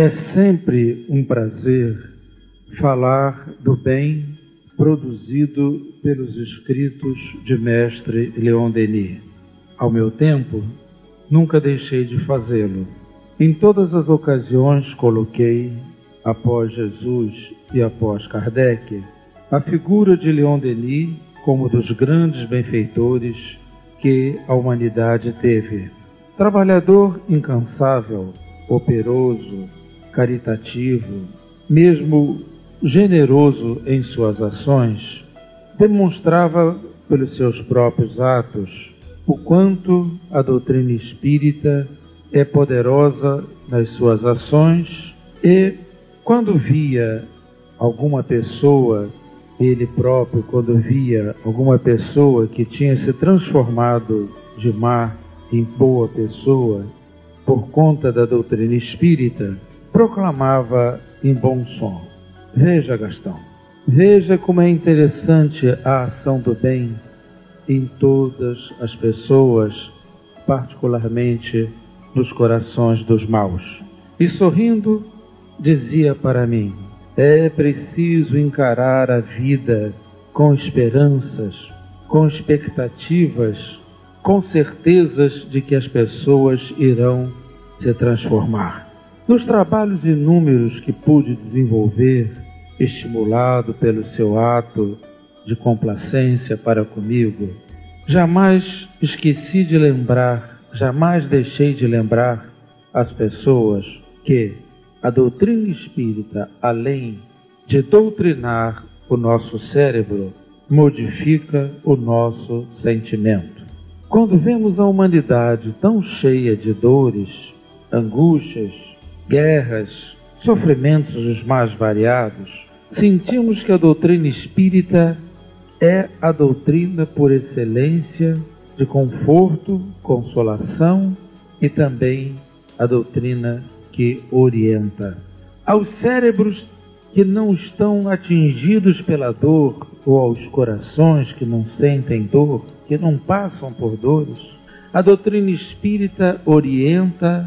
É sempre um prazer falar do bem produzido pelos escritos de mestre Leon Denis. Ao meu tempo, nunca deixei de fazê-lo. Em todas as ocasiões coloquei, após Jesus e após Kardec, a figura de Leon Denis como dos grandes benfeitores que a humanidade teve. Trabalhador incansável, operoso, caritativo, mesmo generoso em suas ações, demonstrava pelos seus próprios atos o quanto a doutrina espírita é poderosa nas suas ações e, quando via alguma pessoa, ele próprio, quando via alguma pessoa que tinha se transformado de má em boa pessoa por conta da doutrina espírita, proclamava em bom som: veja, Gastão, veja como é interessante a ação do bem em todas as pessoas, particularmente nos corações dos maus. E sorrindo, dizia para mim: é preciso encarar a vida com esperanças, com expectativas, com certezas de que as pessoas irão se transformar. Nos trabalhos inúmeros que pude desenvolver, estimulado pelo seu ato de complacência para comigo, jamais esqueci de lembrar, jamais deixei de lembrar às pessoas que a doutrina espírita, além de doutrinar o nosso cérebro, modifica o nosso sentimento. Quando vemos a humanidade tão cheia de dores, angústias, guerras, sofrimentos os mais variados, sentimos que a doutrina espírita é a doutrina por excelência de conforto, consolação e também a doutrina que orienta. Aos cérebros que não estão atingidos pela dor ou aos corações que não sentem dor, que não passam por dores, a doutrina espírita orienta,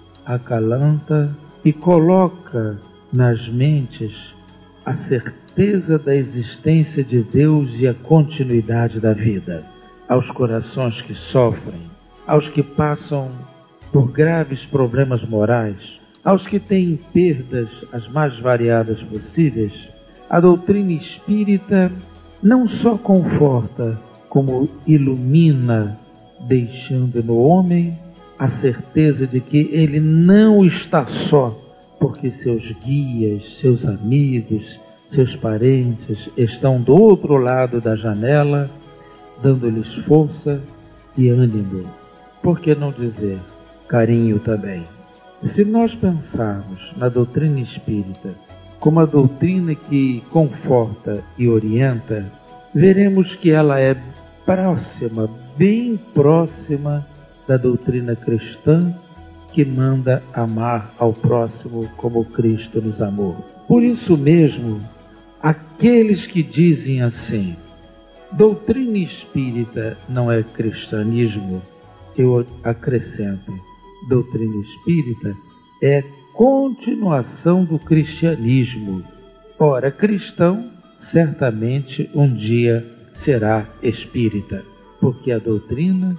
acalanta e coloca nas mentes a certeza da existência de Deus e a continuidade da vida. Aos corações que sofrem, aos que passam por graves problemas morais, aos que têm perdas as mais variadas possíveis, a doutrina espírita não só conforta, como ilumina, deixando no homem a certeza de que ele não está só, porque seus guias, seus amigos, seus parentes estão do outro lado da janela, dando-lhes força e ânimo. Por que não dizer carinho também? Se nós pensarmos na doutrina espírita como a doutrina que conforta e orienta, veremos que ela é próxima, bem próxima da doutrina cristã, que manda amar ao próximo como Cristo nos amou. Por isso mesmo, aqueles que dizem assim: doutrina espírita não é cristianismo, eu acrescento: doutrina espírita é continuação do cristianismo. Ora, cristão certamente um dia será espírita, porque a doutrina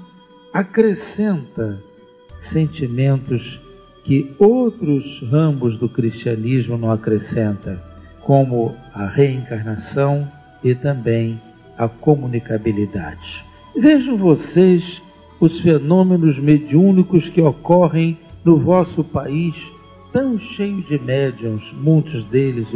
acrescenta sentimentos que outros ramos do cristianismo não acrescentam, como a reencarnação e também a comunicabilidade. Vejam vocês os fenômenos mediúnicos que ocorrem no vosso país, tão cheio de médiuns, muitos deles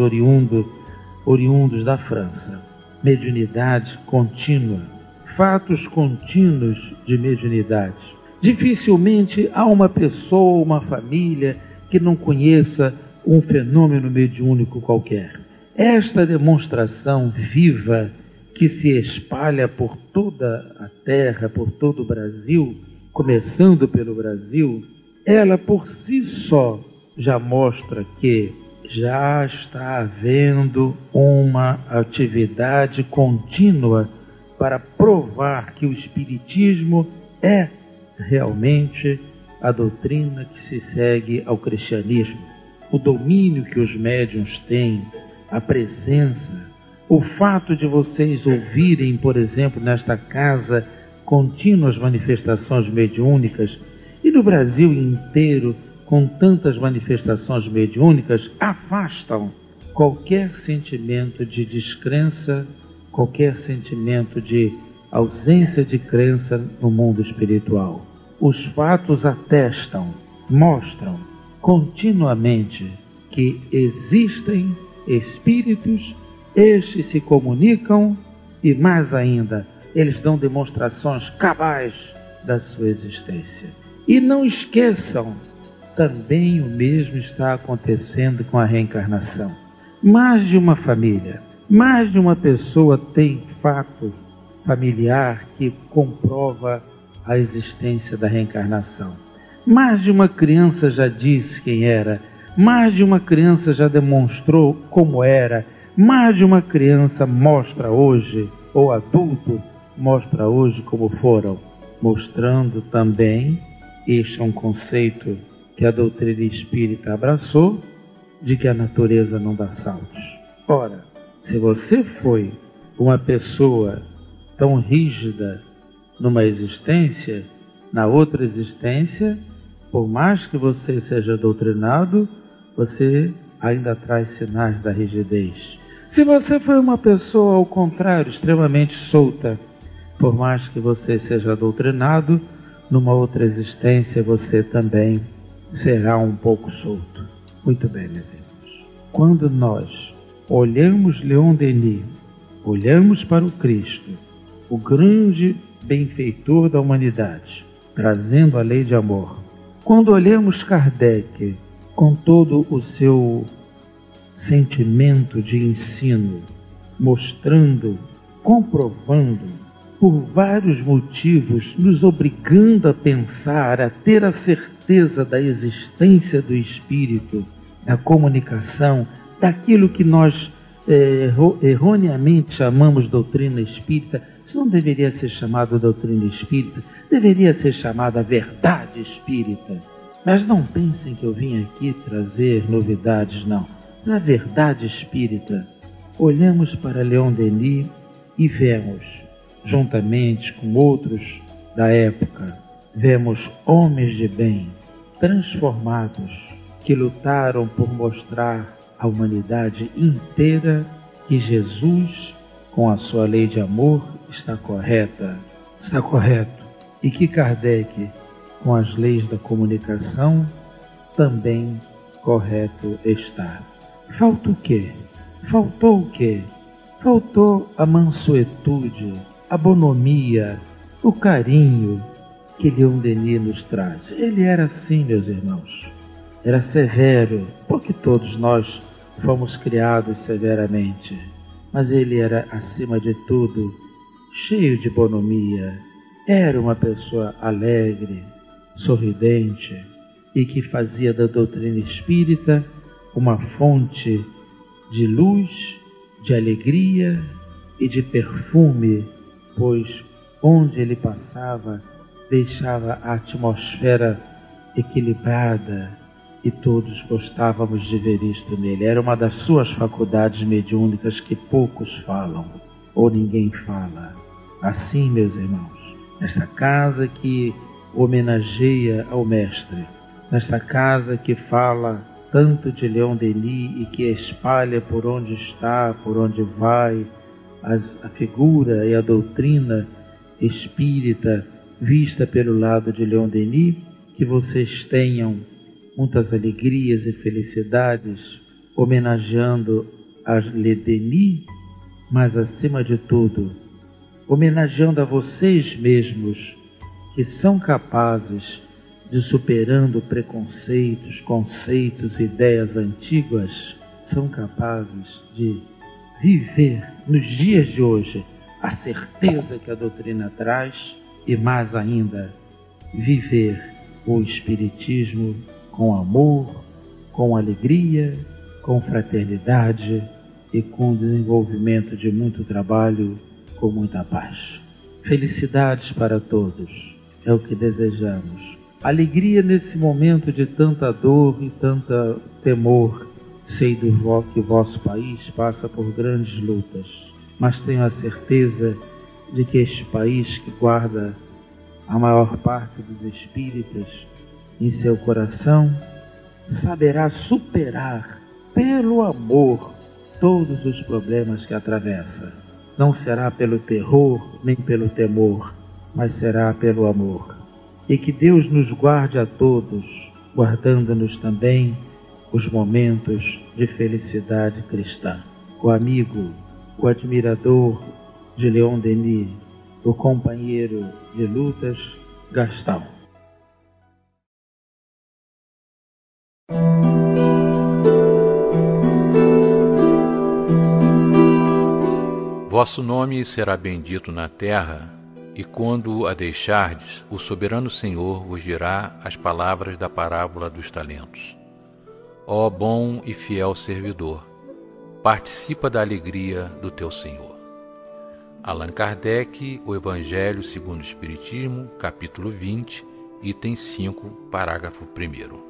oriundos da França. Mediunidade contínua, fatos contínuos de mediunidade. Dificilmente há uma pessoa, uma família que não conheça um fenômeno mediúnico qualquer. Esta demonstração viva que se espalha por toda a terra, por todo o Brasil, começando pelo Brasil, ela por si só já mostra que já está havendo uma atividade contínua para provar que o Espiritismo é realmente a doutrina que se segue ao cristianismo. o domínio que os médiuns têm, a presença, o fato de vocês ouvirem, por exemplo, nesta casa, contínuas manifestações mediúnicas, e no Brasil inteiro, com tantas manifestações mediúnicas, afastam qualquer sentimento de descrença, qualquer sentimento de ausência de crença no mundo espiritual. Os fatos atestam, mostram continuamente que existem espíritos, estes se comunicam e, mais ainda, eles dão demonstrações cabais da sua existência. E não esqueçam, também o mesmo está acontecendo com a reencarnação. Mais de uma família, mais de uma pessoa tem fato familiar que comprova a existência da reencarnação. Mais de uma criança já disse quem era, mais de uma criança já demonstrou como era, mais de uma criança mostra hoje, ou adulto mostra hoje como foram, mostrando também, este é um conceito que a doutrina espírita abraçou, de que a natureza não dá saltos. Ora, se você foi uma pessoa tão rígida numa existência, na outra existência, por mais que você seja doutrinado, você ainda traz sinais da rigidez. Se você foi uma pessoa, ao contrário, extremamente solta, por mais que você seja doutrinado, numa outra existência você também será um pouco solto. Muito bem, meus irmãos. Quando nós olhamos Leon Denis, olhamos para o Cristo, o grande benfeitor da humanidade, trazendo a lei de amor. Quando olhamos Kardec, com todo o seu sentimento de ensino, mostrando, comprovando, por vários motivos, nos obrigando a pensar, a ter a certeza da existência do Espírito, da comunicação, daquilo que nós erroneamente chamamos doutrina espírita. Isso não deveria ser chamado doutrina espírita, deveria ser chamada verdade espírita. Mas não pensem que eu vim aqui trazer novidades, não. Na verdade espírita, olhamos para Leon Denis e vemos, juntamente com outros da época, vemos homens de bem, transformados, que lutaram por mostrar à humanidade inteira que Jesus, com a sua lei de amor, está correto, e que Kardec, com as leis da comunicação, também correto está. Falta o quê? Faltou o quê? Faltou a mansuetude, a bonomia, o carinho que Leon Denis nos traz. Ele era assim, meus irmãos, era severo, porque todos nós fomos criados severamente, mas ele era, acima de tudo, cheio de bonomia, era uma pessoa alegre, sorridente, e que fazia da doutrina espírita uma fonte de luz, de alegria e de perfume, pois onde ele passava deixava a atmosfera equilibrada e todos gostávamos de ver isto nele. Era uma das suas faculdades mediúnicas que poucos falam, ou ninguém fala. Assim, meus irmãos, nesta casa que homenageia ao Mestre, nesta casa que fala tanto de Leon Denis e que espalha por onde está, por onde vai, a figura e a doutrina espírita vista pelo lado de Leon Denis, que vocês tenham muitas alegrias e felicidades homenageando a Le Denis, mas acima de tudo, homenageando a vocês mesmos, que são capazes de, superando preconceitos, conceitos, ideias antigas, são capazes de viver nos dias de hoje a certeza que a doutrina traz e, mais ainda, viver o Espiritismo com amor, com alegria, com fraternidade e com desenvolvimento de muito trabalho, com muita paz. Felicidades para todos, é o que desejamos. Alegria nesse momento de tanta dor e tanto temor. Sei que o vosso país passa por grandes lutas, mas tenho a certeza de que este país, que guarda a maior parte dos espíritas em seu coração, saberá superar, pelo amor, todos os problemas que atravessa. Não será pelo terror nem pelo temor, mas será pelo amor. E que Deus nos guarde a todos, guardando-nos também os momentos de felicidade cristã. O amigo, o admirador de Leon Denis, o companheiro de lutas, Gastão. Vosso nome será bendito na terra, e quando a deixardes, o soberano Senhor vos dirá as palavras da parábola dos talentos. Ó bom e fiel servidor, participa da alegria do teu Senhor. Allan Kardec, O Evangelho segundo o Espiritismo, capítulo 20, item 5, parágrafo 1º.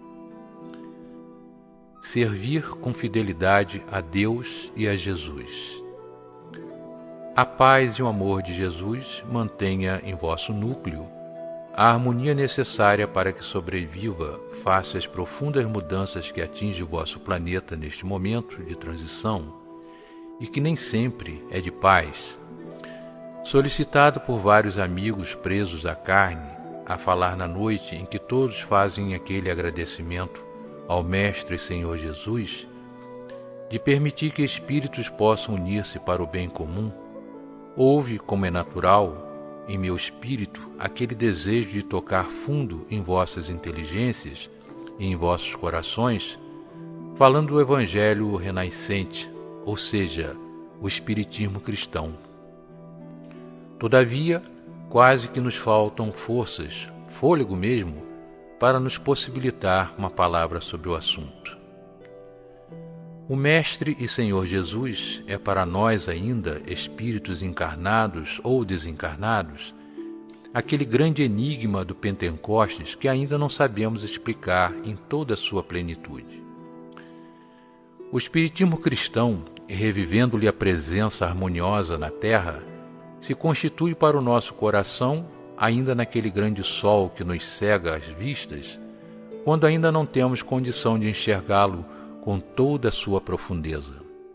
Servir com fidelidade a Deus e a Jesus. A paz e o amor de Jesus mantenha em vosso núcleo a harmonia necessária para que sobreviva face às profundas mudanças que atingem o vosso planeta neste momento de transição e que nem sempre é de paz. Solicitado por vários amigos presos à carne, a falar na noite em que todos fazem aquele agradecimento ao Mestre e Senhor Jesus, de permitir que espíritos possam unir-se para o bem comum, houve, como é natural, em meu espírito aquele desejo de tocar fundo em vossas inteligências e em vossos corações, falando do Evangelho renascente, ou seja, o Espiritismo cristão. Todavia, quase que nos faltam forças, fôlego mesmo, para nos possibilitar uma palavra sobre o assunto. O Mestre e Senhor Jesus é para nós ainda, espíritos encarnados ou desencarnados, aquele grande enigma do Pentecostes que ainda não sabemos explicar em toda a sua plenitude. O Espiritismo cristão, revivendo-lhe a presença harmoniosa na Terra, se constitui para o nosso coração ainda naquele grande sol que nos cega as vistas, quando ainda não temos condição de enxergá-lo com toda a sua profundeza.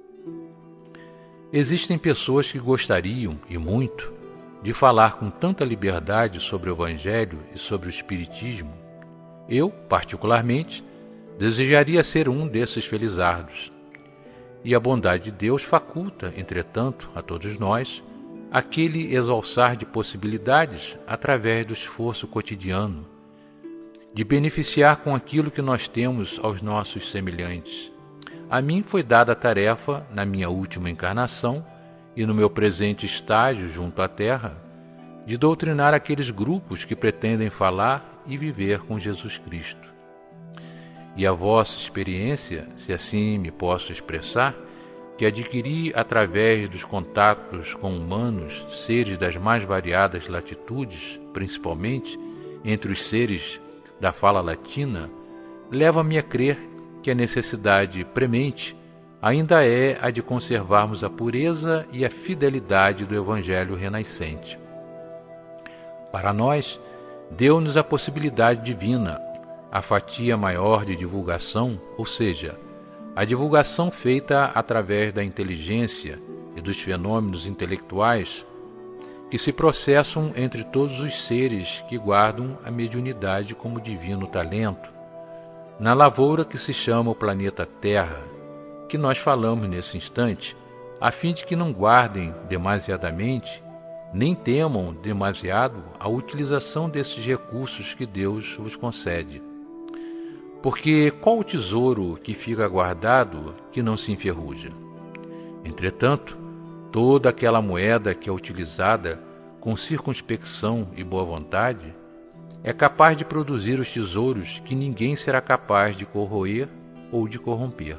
Existem pessoas que gostariam, e muito, de falar com tanta liberdade sobre o Evangelho e sobre o Espiritismo. Eu, particularmente, desejaria ser um desses felizardos. E a bondade de Deus faculta, entretanto, a todos nós, aquele exalçar de possibilidades através do esforço cotidiano, de beneficiar com aquilo que nós temos aos nossos semelhantes. A mim foi dada a tarefa, na minha última encarnação e no meu presente estágio junto à Terra, de doutrinar aqueles grupos que pretendem falar e viver com Jesus Cristo. E a vossa experiência, se assim me posso expressar, que adquiri através dos contatos com humanos, seres das mais variadas latitudes, principalmente entre os seres da fala latina, leva-me a crer que a necessidade premente ainda é a de conservarmos a pureza e a fidelidade do Evangelho renascente. Para nós, deu-nos a possibilidade divina, a fatia maior de divulgação, ou seja, a divulgação feita através da inteligência e dos fenômenos intelectuais que se processam entre todos os seres que guardam a mediunidade como divino talento, na lavoura que se chama o planeta Terra, que nós falamos nesse instante, a fim de que não guardem demasiadamente, nem temam demasiado a utilização desses recursos que Deus vos concede. Porque qual o tesouro que fica guardado que não se enferruja? Entretanto, toda aquela moeda que é utilizada com circunspecção e boa vontade é capaz de produzir os tesouros que ninguém será capaz de corroer ou de corromper.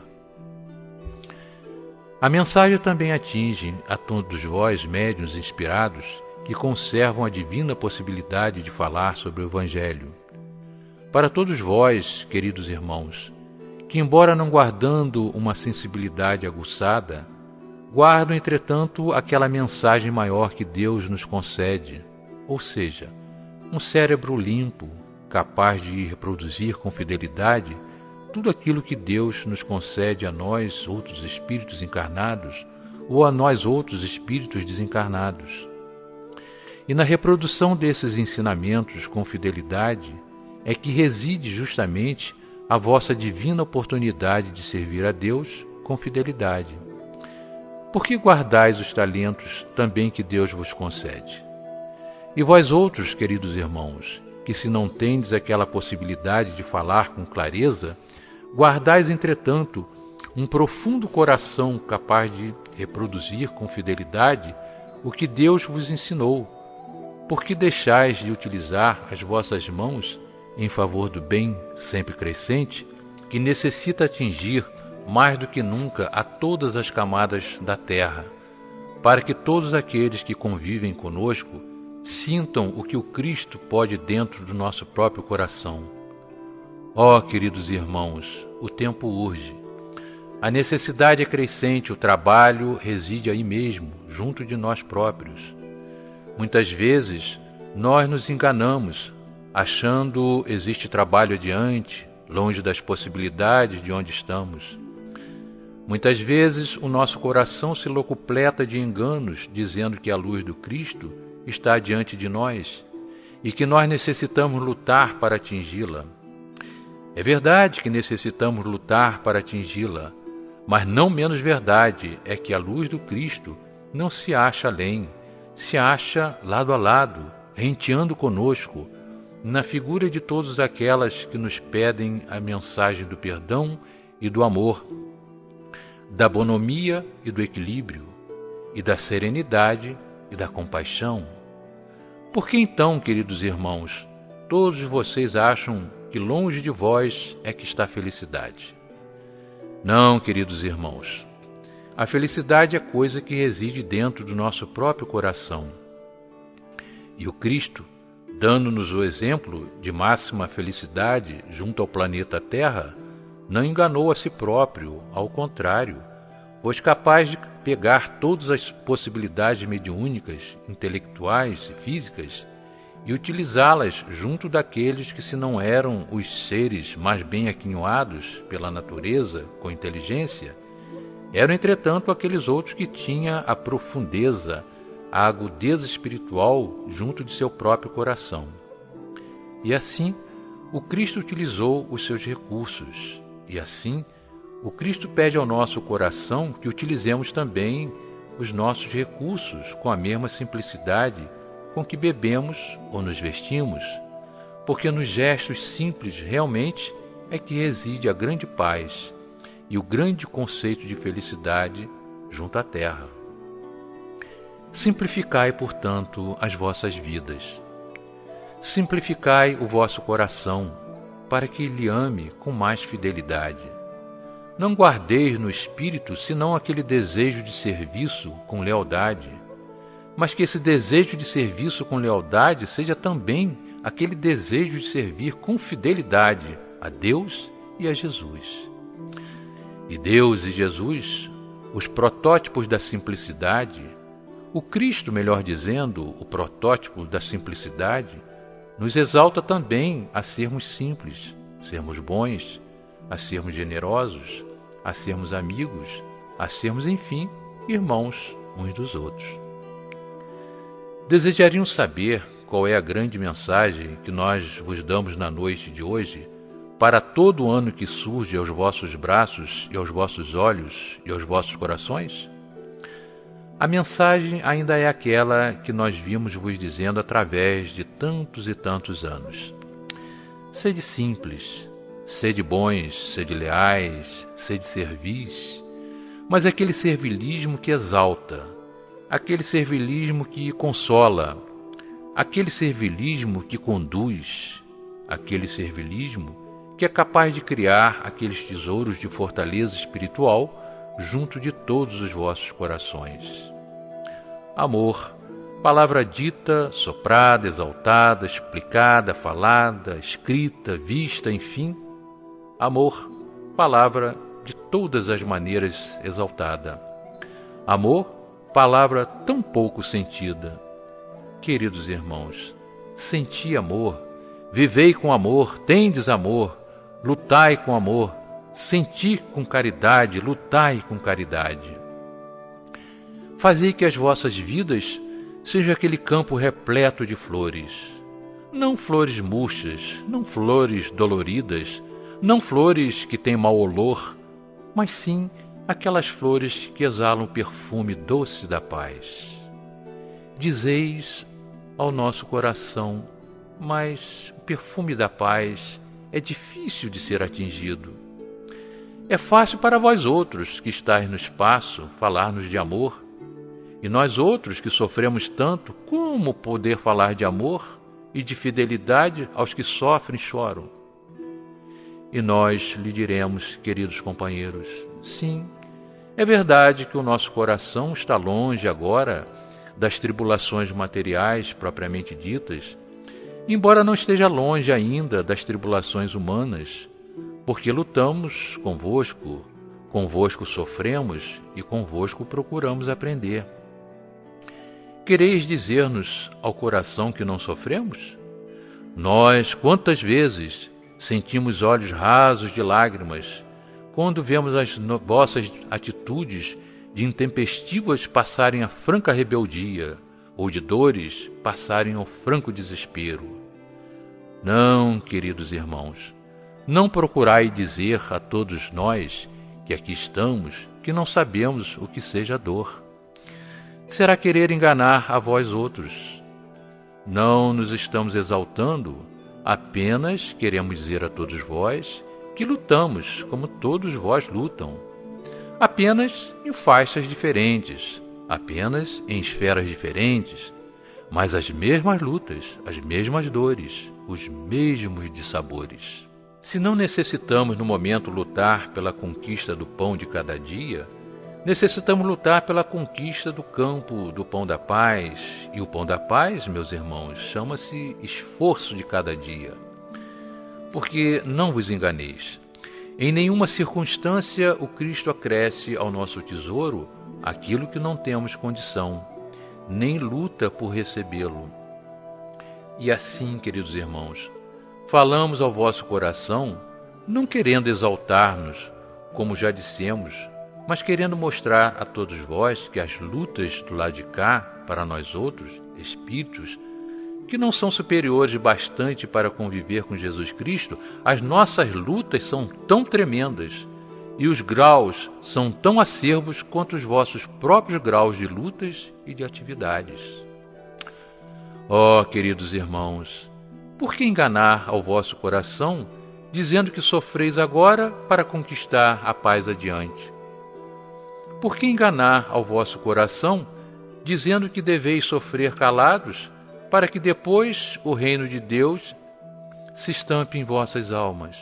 A mensagem também atinge a todos vós, médiuns inspirados, que conservam a divina possibilidade de falar sobre o Evangelho. Para todos vós, queridos irmãos, que embora não guardando uma sensibilidade aguçada, guardam, entretanto, aquela mensagem maior que Deus nos concede, ou seja, um cérebro limpo, capaz de reproduzir com fidelidade tudo aquilo que Deus nos concede a nós, outros espíritos encarnados, ou a nós, outros espíritos desencarnados. E na reprodução desses ensinamentos com fidelidade é que reside justamente a vossa divina oportunidade de servir a Deus com fidelidade. Por que guardais os talentos também que Deus vos concede? E vós outros, queridos irmãos, que se não tendes aquela possibilidade de falar com clareza, guardais, entretanto, um profundo coração capaz de reproduzir com fidelidade o que Deus vos ensinou. Por que deixais de utilizar as vossas mãos em favor do bem sempre crescente, que necessita atingir mais do que nunca a todas as camadas da terra, para que todos aqueles que convivem conosco sintam o que o Cristo pode dentro do nosso próprio coração? Ó, queridos irmãos, o tempo urge. A necessidade é crescente, o trabalho reside aí mesmo, junto de nós próprios. Muitas vezes, nós nos enganamos, achando existe trabalho adiante, longe das possibilidades de onde estamos. Muitas vezes, o nosso coração se locupleta de enganos, dizendo que a luz do Cristo está diante de nós e que nós necessitamos lutar para atingi-la. É verdade que necessitamos lutar para atingi-la, mas não menos verdade é que a luz do Cristo não se acha além, se acha lado a lado, renteando conosco, na figura de todas aquelas que nos pedem a mensagem do perdão e do amor, da bonomia e do equilíbrio, e da serenidade e da compaixão. Por que então, queridos irmãos, todos vocês acham que longe de vós é que está a felicidade? Não, queridos irmãos, a felicidade é coisa que reside dentro do nosso próprio coração. E o Cristo, dando-nos o exemplo de máxima felicidade junto ao planeta Terra, não enganou a si próprio, ao contrário, pois capaz de pegar todas as possibilidades mediúnicas, intelectuais e físicas e utilizá-las junto daqueles que, se não eram os seres mais bem aquinhoados pela natureza com inteligência, eram, entretanto, aqueles outros que tinham a profundeza, a agudeza espiritual junto de seu próprio coração. E assim, o Cristo utilizou os seus recursos, e assim, o Cristo pede ao nosso coração que utilizemos também os nossos recursos com a mesma simplicidade com que bebemos ou nos vestimos, porque nos gestos simples realmente é que reside a grande paz e o grande conceito de felicidade junto à terra. Simplificai, portanto, as vossas vidas. Simplificai o vosso coração, para que lhe ame com mais fidelidade. Não guardeis no espírito senão aquele desejo de serviço com lealdade, mas que esse desejo de serviço com lealdade seja também aquele desejo de servir com fidelidade a Deus e a Jesus. E Deus e Jesus, os protótipos da simplicidade, o Cristo, melhor dizendo, o protótipo da simplicidade, nos exalta também a sermos simples, sermos bons, a sermos generosos, a sermos amigos, a sermos, enfim, irmãos uns dos outros. Desejariam saber qual é a grande mensagem que nós vos damos na noite de hoje para todo o ano que surge aos vossos braços e aos vossos olhos e aos vossos corações? A mensagem ainda é aquela que nós vimos vos dizendo através de tantos e tantos anos. Sede simples, sede bons, sede leais, sede servis, mas aquele servilismo que exalta, aquele servilismo que consola, aquele servilismo que conduz, aquele servilismo que é capaz de criar aqueles tesouros de fortaleza espiritual junto de todos os vossos corações. Amor, Palavra dita, soprada, exaltada, explicada, falada, escrita, vista, enfim. Amor, palavra de todas as maneiras exaltada. Amor, palavra tão pouco sentida. Queridos irmãos, senti amor, vivei com amor, tendes amor, lutai com amor, senti com caridade, lutai com caridade. Fazei que as vossas vidas seja aquele campo repleto de flores. Não flores murchas, não flores doloridas, não flores que têm mau olor, mas sim aquelas flores que exalam o perfume doce da paz. Dizeis ao nosso coração, mas o perfume da paz é difícil de ser atingido. É fácil para vós outros que estáis no espaço falar-nos de amor, e nós outros que sofremos tanto, como poder falar de amor e de fidelidade aos que sofrem e choram? E nós lhe diremos, queridos companheiros, sim, é verdade que o nosso coração está longe agora das tribulações materiais propriamente ditas, embora não esteja longe ainda das tribulações humanas, porque lutamos convosco, convosco sofremos e convosco procuramos aprender. Quereis dizer-nos ao coração que não sofremos? Nós, quantas vezes, sentimos olhos rasos de lágrimas, quando vemos as vossas atitudes de intempestivas passarem a franca rebeldia, ou de dores passarem ao franco desespero. Não, queridos irmãos, não procurai dizer a todos nós que aqui estamos que não sabemos o que seja dor. Será querer enganar a vós outros. Não nos estamos exaltando, apenas queremos dizer a todos vós que lutamos como todos vós lutam, apenas em faixas diferentes, apenas em esferas diferentes, mas as mesmas lutas, as mesmas dores, os mesmos dissabores. Se não necessitamos no momento lutar pela conquista do pão de cada dia, necessitamos lutar pela conquista do campo do pão da paz. E o pão da paz, meus irmãos, chama-se esforço de cada dia. Porque não vos enganeis, em nenhuma circunstância o Cristo acresce ao nosso tesouro aquilo que não temos condição, nem luta por recebê-lo. E assim, queridos irmãos, falamos ao vosso coração, não querendo exaltar-nos, como já dissemos, mas querendo mostrar a todos vós que as lutas do lado de cá, para nós outros, espíritos, que não são superiores bastante para conviver com Jesus Cristo, as nossas lutas são tão tremendas e os graus são tão acerbos quanto os vossos próprios graus de lutas e de atividades. Ó, queridos irmãos, por que enganar ao vosso coração, dizendo que sofreis agora para conquistar a paz adiante? Por que enganar ao vosso coração, dizendo que deveis sofrer calados, para que depois o reino de Deus se estampe em vossas almas?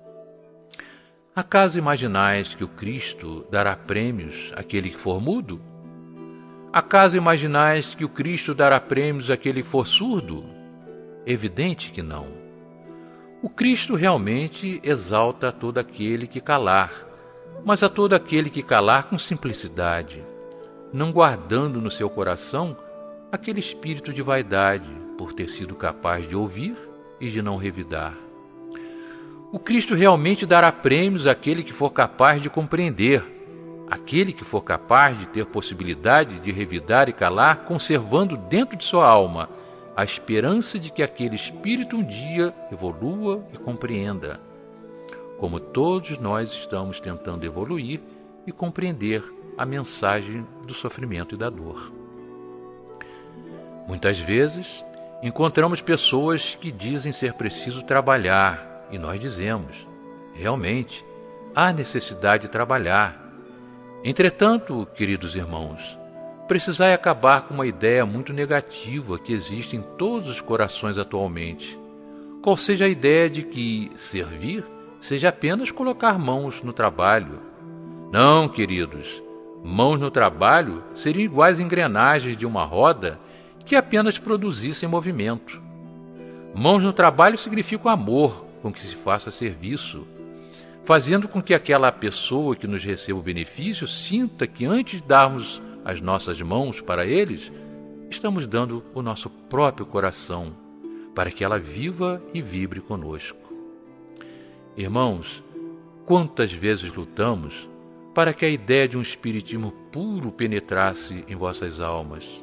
Acaso imaginais que o Cristo dará prêmios àquele que for mudo? Acaso imaginais que o Cristo dará prêmios àquele que for surdo? Evidente que não. O Cristo realmente exalta a todo aquele que calar, mas a todo aquele que calar com simplicidade, não guardando no seu coração aquele espírito de vaidade, por ter sido capaz de ouvir e de não revidar. O Cristo realmente dará prêmios àquele que for capaz de compreender, aquele que for capaz de ter possibilidade de revidar e calar, conservando dentro de sua alma a esperança de que aquele espírito um dia evolua e compreenda, como todos nós estamos tentando evoluir e compreender a mensagem do sofrimento e da dor. Muitas vezes, encontramos pessoas que dizem ser preciso trabalhar, e nós dizemos, realmente, há necessidade de trabalhar. Entretanto, queridos irmãos, precisai acabar com uma ideia muito negativa que existe em todos os corações atualmente, qual seja a ideia de que servir seja apenas colocar mãos no trabalho. Não, queridos, mãos no trabalho seriam iguais engrenagens de uma roda que apenas produzissem movimento. Mãos no trabalho significa o amor com que se faça serviço, fazendo com que aquela pessoa que nos receba o benefício sinta que antes de darmos as nossas mãos para eles, estamos dando o nosso próprio coração, para que ela viva e vibre conosco. Irmãos, quantas vezes lutamos para que a ideia de um espiritismo puro penetrasse em vossas almas?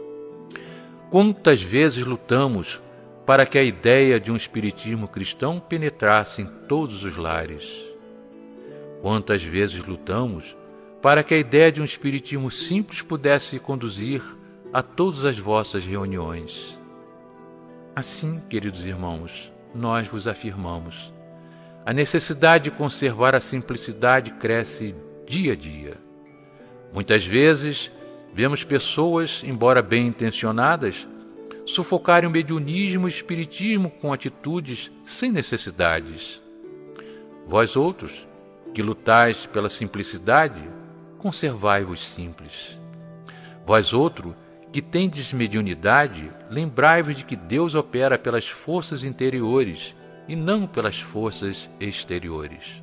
Quantas vezes lutamos para que a ideia de um espiritismo cristão penetrasse em todos os lares? Quantas vezes lutamos para que a ideia de um espiritismo simples pudesse conduzir a todas as vossas reuniões? Assim, queridos irmãos, nós vos afirmamos, a necessidade de conservar a simplicidade cresce dia a dia. Muitas vezes, vemos pessoas, embora bem intencionadas, sufocarem o mediunismo e o espiritismo com atitudes sem necessidades. Vós outros, que lutais pela simplicidade, conservai-vos simples. Vós outro, que tendes mediunidade, lembrai-vos de que Deus opera pelas forças interiores e não pelas forças exteriores.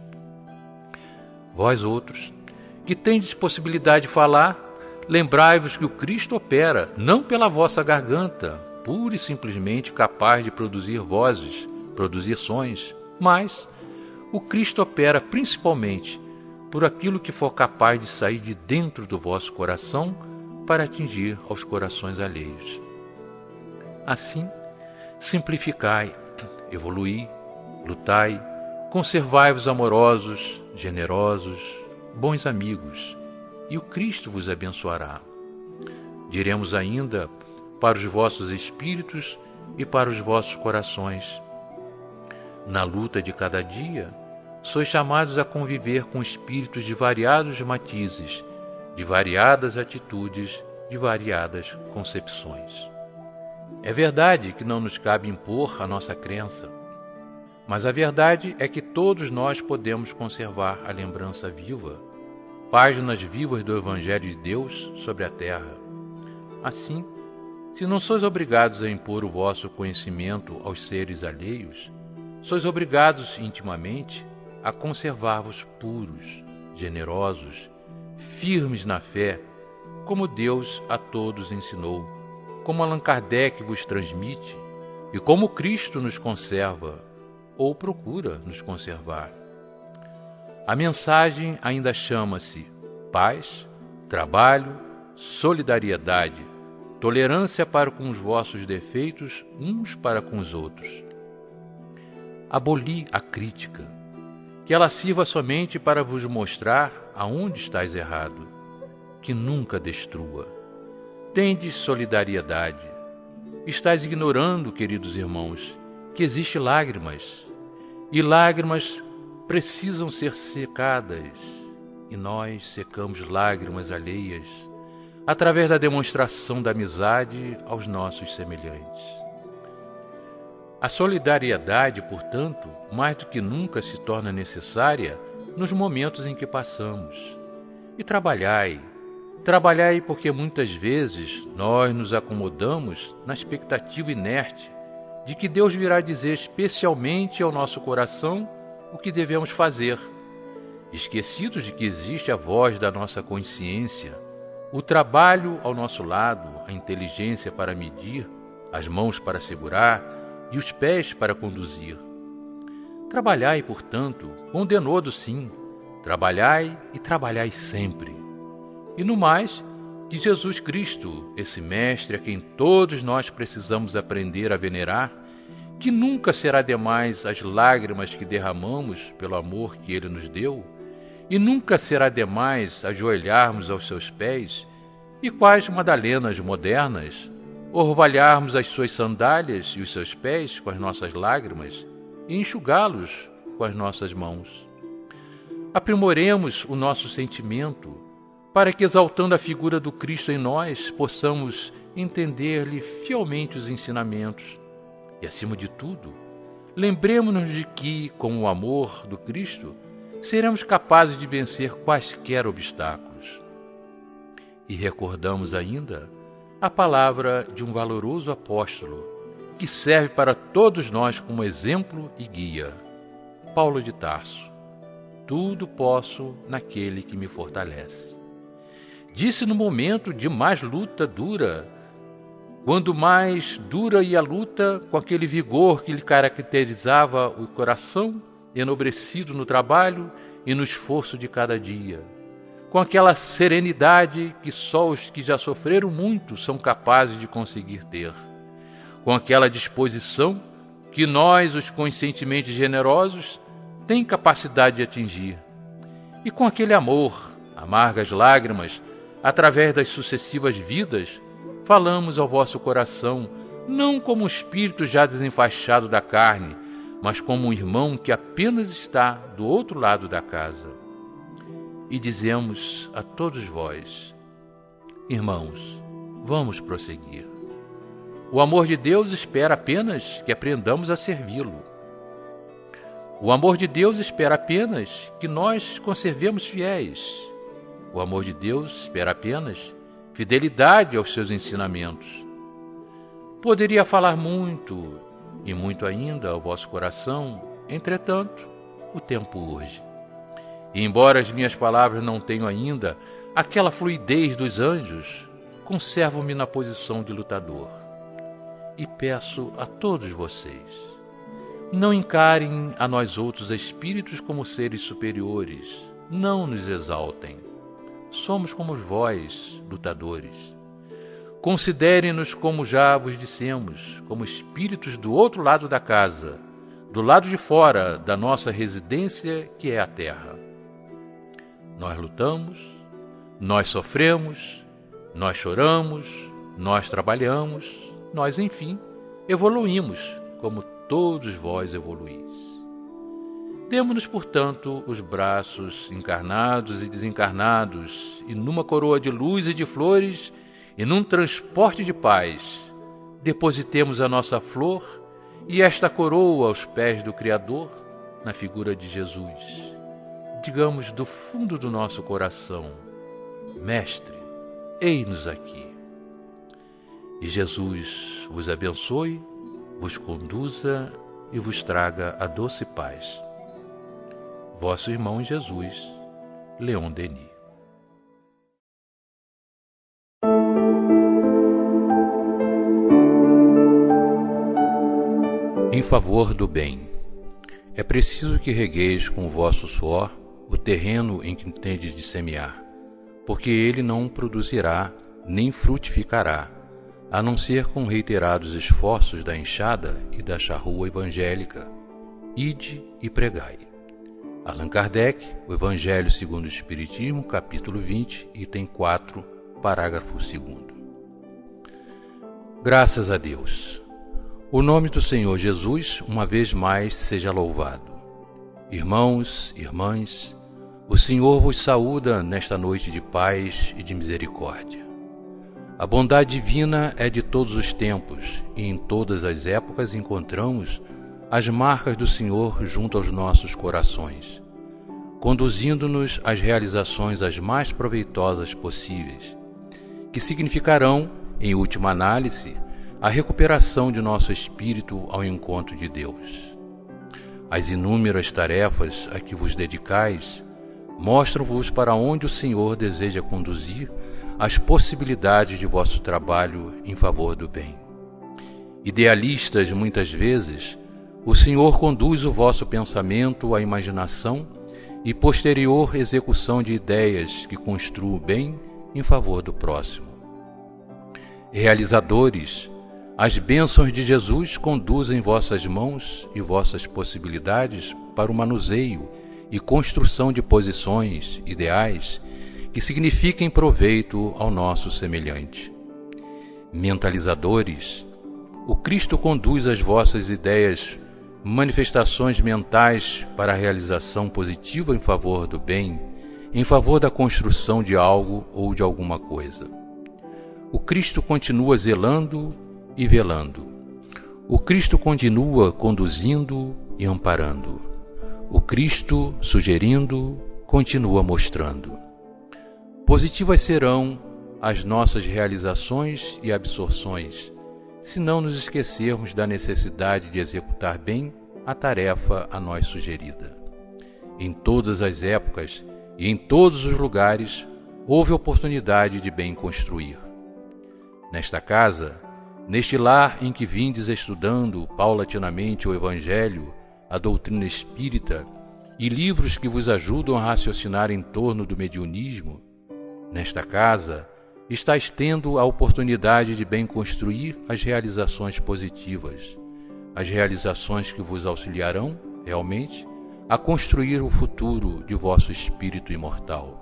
Vós outros, que tendes possibilidade de falar, lembrai-vos que o Cristo opera, não pela vossa garganta, pura e simplesmente capaz de produzir vozes, produzir sons, mas o Cristo opera principalmente por aquilo que for capaz de sair de dentro do vosso coração para atingir aos corações alheios. Assim, simplificai, evoluí, lutai, conservai-vos amorosos, generosos, bons amigos, e o Cristo vos abençoará. Diremos ainda para os vossos espíritos e para os vossos corações: na luta de cada dia, sois chamados a conviver com espíritos de variados matizes, de variadas atitudes, de variadas concepções. É verdade que não nos cabe impor a nossa crença, mas a verdade é que todos nós podemos conservar a lembrança viva, páginas vivas do Evangelho de Deus sobre a terra. Assim, se não sois obrigados a impor o vosso conhecimento aos seres alheios, sois obrigados intimamente a conservar-vos puros, generosos, firmes na fé, como Deus a todos ensinou, como Allan Kardec vos transmite e como Cristo nos conserva, ou procura nos conservar. A mensagem ainda chama-se paz, trabalho, solidariedade, tolerância para com os vossos defeitos uns para com os outros. Aboli a crítica, que ela sirva somente para vos mostrar aonde estáis errado, que nunca destrua. Tendes solidariedade. Estáis ignorando, queridos irmãos, que existem lágrimas, e lágrimas precisam ser secadas, e nós secamos lágrimas alheias através da demonstração da amizade aos nossos semelhantes. A solidariedade, portanto, mais do que nunca se torna necessária nos momentos em que passamos. E trabalhai porque muitas vezes nós nos acomodamos na expectativa inerte de que Deus virá dizer especialmente ao nosso coração o que devemos fazer, esquecidos de que existe a voz da nossa consciência, o trabalho ao nosso lado, a inteligência para medir, as mãos para segurar e os pés para conduzir. Trabalhai, portanto, com denodo sim, trabalhai e trabalhai sempre. E no mais, de Jesus Cristo, esse Mestre a quem todos nós precisamos aprender a venerar, que nunca será demais as lágrimas que derramamos pelo amor que Ele nos deu, e nunca será demais ajoelharmos aos seus pés e, quais madalenas modernas, orvalharmos as suas sandálias e os seus pés com as nossas lágrimas e enxugá-los com as nossas mãos. Aprimoremos o nosso sentimento para que, exaltando a figura do Cristo em nós, possamos entender-lhe fielmente os ensinamentos. E, acima de tudo, lembremos-nos de que, com o amor do Cristo, seremos capazes de vencer quaisquer obstáculos. E recordamos ainda a palavra de um valoroso apóstolo que serve para todos nós como exemplo e guia. Paulo de Tarso: tudo posso naquele que me fortalece. Disse no momento de mais luta dura, quando mais dura ia a luta, com aquele vigor que lhe caracterizava o coração, enobrecido no trabalho e no esforço de cada dia, com aquela serenidade que só os que já sofreram muito são capazes de conseguir ter, com aquela disposição que nós, os conscientemente generosos, tem capacidade de atingir, e com aquele amor, amargas lágrimas, através das sucessivas vidas, falamos ao vosso coração, não como um espírito já desenfaixado da carne, mas como um irmão que apenas está do outro lado da casa. E dizemos a todos vós: irmãos, vamos prosseguir. O amor de Deus espera apenas que aprendamos a servi-lo. O amor de Deus espera apenas que nós conservemos fiéis. O amor de Deus espera apenas fidelidade aos seus ensinamentos. Poderia falar muito, e muito ainda, ao vosso coração, entretanto, o tempo urge. E embora as minhas palavras não tenham ainda aquela fluidez dos anjos, conservo-me na posição de lutador. E peço a todos vocês: não encarem a nós outros espíritos como seres superiores, não nos exaltem. Somos como vós, lutadores. Considerem-nos, como já vos dissemos, como espíritos do outro lado da casa, do lado de fora da nossa residência, que é a terra. Nós lutamos, nós sofremos, nós choramos, nós trabalhamos, nós, enfim, evoluímos, como todos vós evoluís. Demo-nos, portanto, os braços encarnados e desencarnados, e numa coroa de luz e de flores, e num transporte de paz, depositemos a nossa flor e esta coroa aos pés do Criador, na figura de Jesus. Digamos do fundo do nosso coração: Mestre, eis-nos aqui. E Jesus vos abençoe, vos conduza e vos traga a doce paz. Vosso irmão em Jesus, Leon Denis. Em favor do bem. É preciso que regueis com o vosso suor o terreno em que tendes de semear, porque ele não produzirá nem frutificará, a não ser com reiterados esforços da enxada e da charrua evangélica. Ide e pregai. Allan Kardec, O Evangelho segundo o Espiritismo, capítulo 20, item 4, parágrafo 2º. Graças a Deus. O nome do Senhor Jesus, uma vez mais, seja louvado. Irmãos, irmãs, o Senhor vos saúda nesta noite de paz e de misericórdia. A bondade divina é de todos os tempos, e em todas as épocas encontramos as marcas do Senhor junto aos nossos corações, conduzindo-nos às realizações as mais proveitosas possíveis, que significarão, em última análise, a recuperação de nosso espírito ao encontro de Deus. As inúmeras tarefas a que vos dedicais mostram-vos para onde o Senhor deseja conduzir as possibilidades de vosso trabalho em favor do bem. Idealistas, muitas vezes, o Senhor conduz o vosso pensamento à imaginação e posterior execução de ideias que construam o bem em favor do próximo. Realizadores, as bênçãos de Jesus conduzem vossas mãos e vossas possibilidades para o manuseio e construção de posições, ideais, que signifiquem proveito ao nosso semelhante. Mentalizadores, o Cristo conduz as vossas ideias, manifestações mentais para a realização positiva em favor do bem, em favor da construção de algo ou de alguma coisa. O Cristo continua zelando e velando. O Cristo continua conduzindo e amparando. O Cristo, sugerindo, continua mostrando. Positivas serão as nossas realizações e absorções, se não nos esquecermos da necessidade de executar bem a tarefa a nós sugerida. Em todas as épocas e em todos os lugares houve oportunidade de bem construir. Nesta casa, neste lar em que vindes estudando paulatinamente o Evangelho, a doutrina espírita e livros que vos ajudam a raciocinar em torno do mediunismo, nesta casa estáis tendo a oportunidade de bem construir as realizações positivas, as realizações que vos auxiliarão, realmente, a construir o futuro de vosso espírito imortal.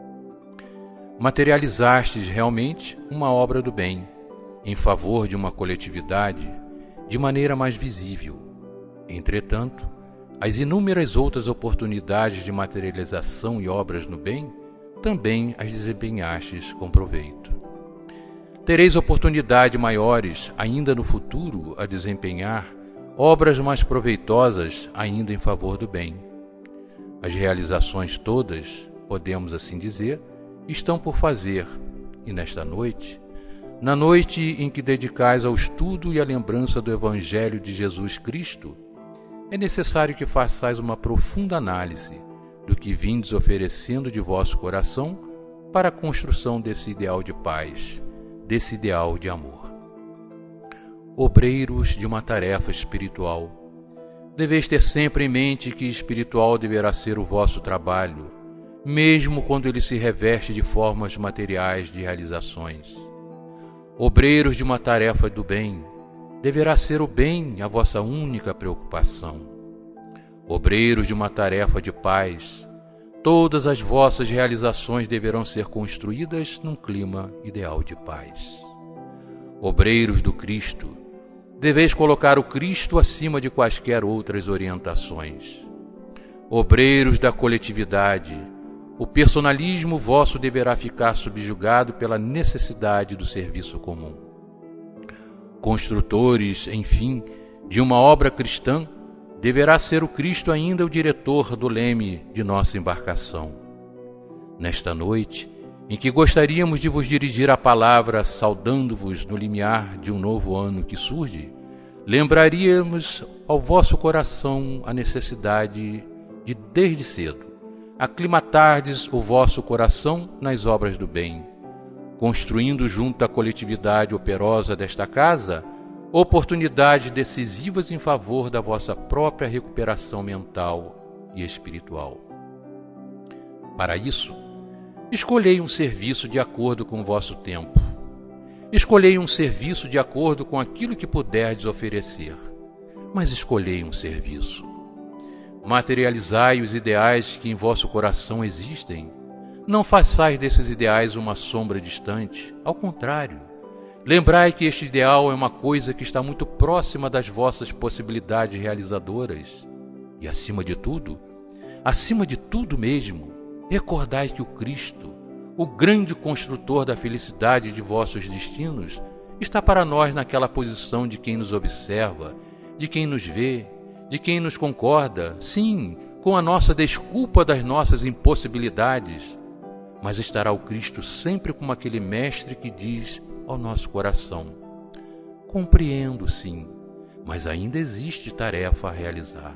Materializastes realmente uma obra do bem, em favor de uma coletividade, de maneira mais visível. Entretanto, as inúmeras outras oportunidades de materialização e obras no bem, também as desempenhastes com proveito. Tereis oportunidade maiores ainda no futuro a desempenhar obras mais proveitosas ainda em favor do bem. As realizações todas, podemos assim dizer, estão por fazer, e nesta noite, na noite em que dedicais ao estudo e à lembrança do Evangelho de Jesus Cristo, é necessário que façais uma profunda análise do que vindes oferecendo de vosso coração para a construção desse ideal de paz, desse ideal de amor. Obreiros de uma tarefa espiritual, deveis ter sempre em mente que espiritual deverá ser o vosso trabalho, mesmo quando ele se reveste de formas materiais de realizações. Obreiros de uma tarefa do bem, deverá ser o bem a vossa única preocupação. Obreiros de uma tarefa de paz, todas as vossas realizações deverão ser construídas num clima ideal de paz. Obreiros do Cristo, deveis colocar o Cristo acima de quaisquer outras orientações. Obreiros da coletividade, o personalismo vosso deverá ficar subjugado pela necessidade do serviço comum. Construtores, enfim, de uma obra cristã, deverá ser o Cristo ainda o diretor do leme de nossa embarcação. Nesta noite, em que gostaríamos de vos dirigir a palavra saudando-vos no limiar de um novo ano que surge, lembraríamos ao vosso coração a necessidade de, desde cedo, aclimatardes o vosso coração nas obras do bem, construindo junto à coletividade operosa desta casa oportunidades decisivas em favor da vossa própria recuperação mental e espiritual. Para isso, escolhei um serviço de acordo com o vosso tempo. Escolhei um serviço de acordo com aquilo que puderdes oferecer, mas escolhei um serviço. Materializai os ideais que em vosso coração existem. Não façais desses ideais uma sombra distante. Ao contrário, lembrai que este ideal é uma coisa que está muito próxima das vossas possibilidades realizadoras. E acima de tudo mesmo, recordai que o Cristo, o grande construtor da felicidade de vossos destinos, está para nós naquela posição de quem nos observa, de quem nos vê, de quem nos concorda, sim, com a nossa desculpa das nossas impossibilidades, mas estará o Cristo sempre como aquele mestre que diz ao nosso coração: compreendo, sim, mas ainda existe tarefa a realizar.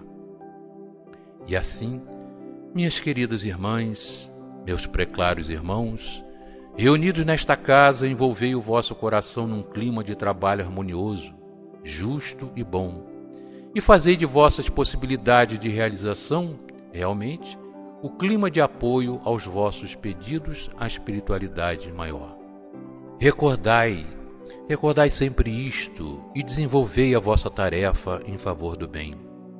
E assim, minhas queridas irmãs, meus preclários irmãos, reunidos nesta casa, envolvei o vosso coração num clima de trabalho harmonioso, justo e bom, e fazei de vossas possibilidades de realização, realmente, o clima de apoio aos vossos pedidos à espiritualidade maior. Recordai sempre isto e desenvolvei a vossa tarefa em favor do bem.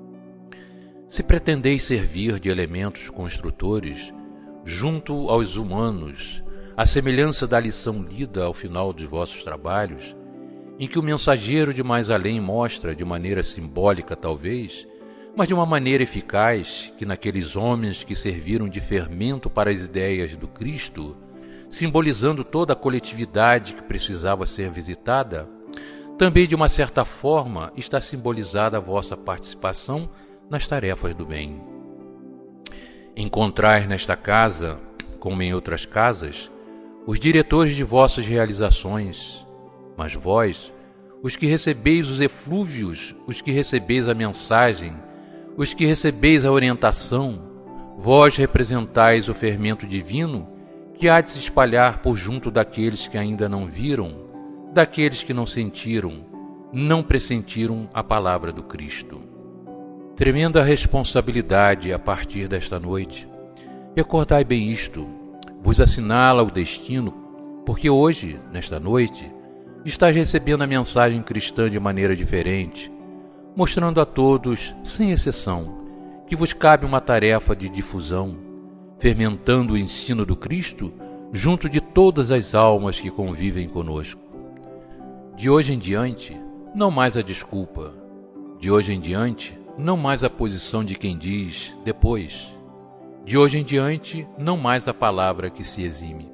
Se pretendeis servir de elementos construtores junto aos humanos, à semelhança da lição lida ao final de vossos trabalhos, em que o mensageiro de mais além mostra, de maneira simbólica talvez, mas de uma maneira eficaz, que naqueles homens que serviram de fermento para as ideias do Cristo, simbolizando toda a coletividade que precisava ser visitada, também de uma certa forma está simbolizada a vossa participação nas tarefas do bem. Encontrais nesta casa, como em outras casas, os diretores de vossas realizações, mas vós, os que recebeis os eflúvios, os que recebeis a mensagem, os que recebeis a orientação, vós representais o fermento divino que há de se espalhar por junto daqueles que ainda não viram, daqueles que não sentiram, não pressentiram a palavra do Cristo. Tremenda responsabilidade a partir desta noite. Recordai bem isto, vos assinala o destino, porque hoje, nesta noite, estáis recebendo a mensagem cristã de maneira diferente, mostrando a todos, sem exceção, que vos cabe uma tarefa de difusão, fermentando o ensino do Cristo junto de todas as almas que convivem conosco. De hoje em diante, não mais a desculpa. De hoje em diante, não mais a posição de quem diz depois. De hoje em diante, não mais a palavra que se exime.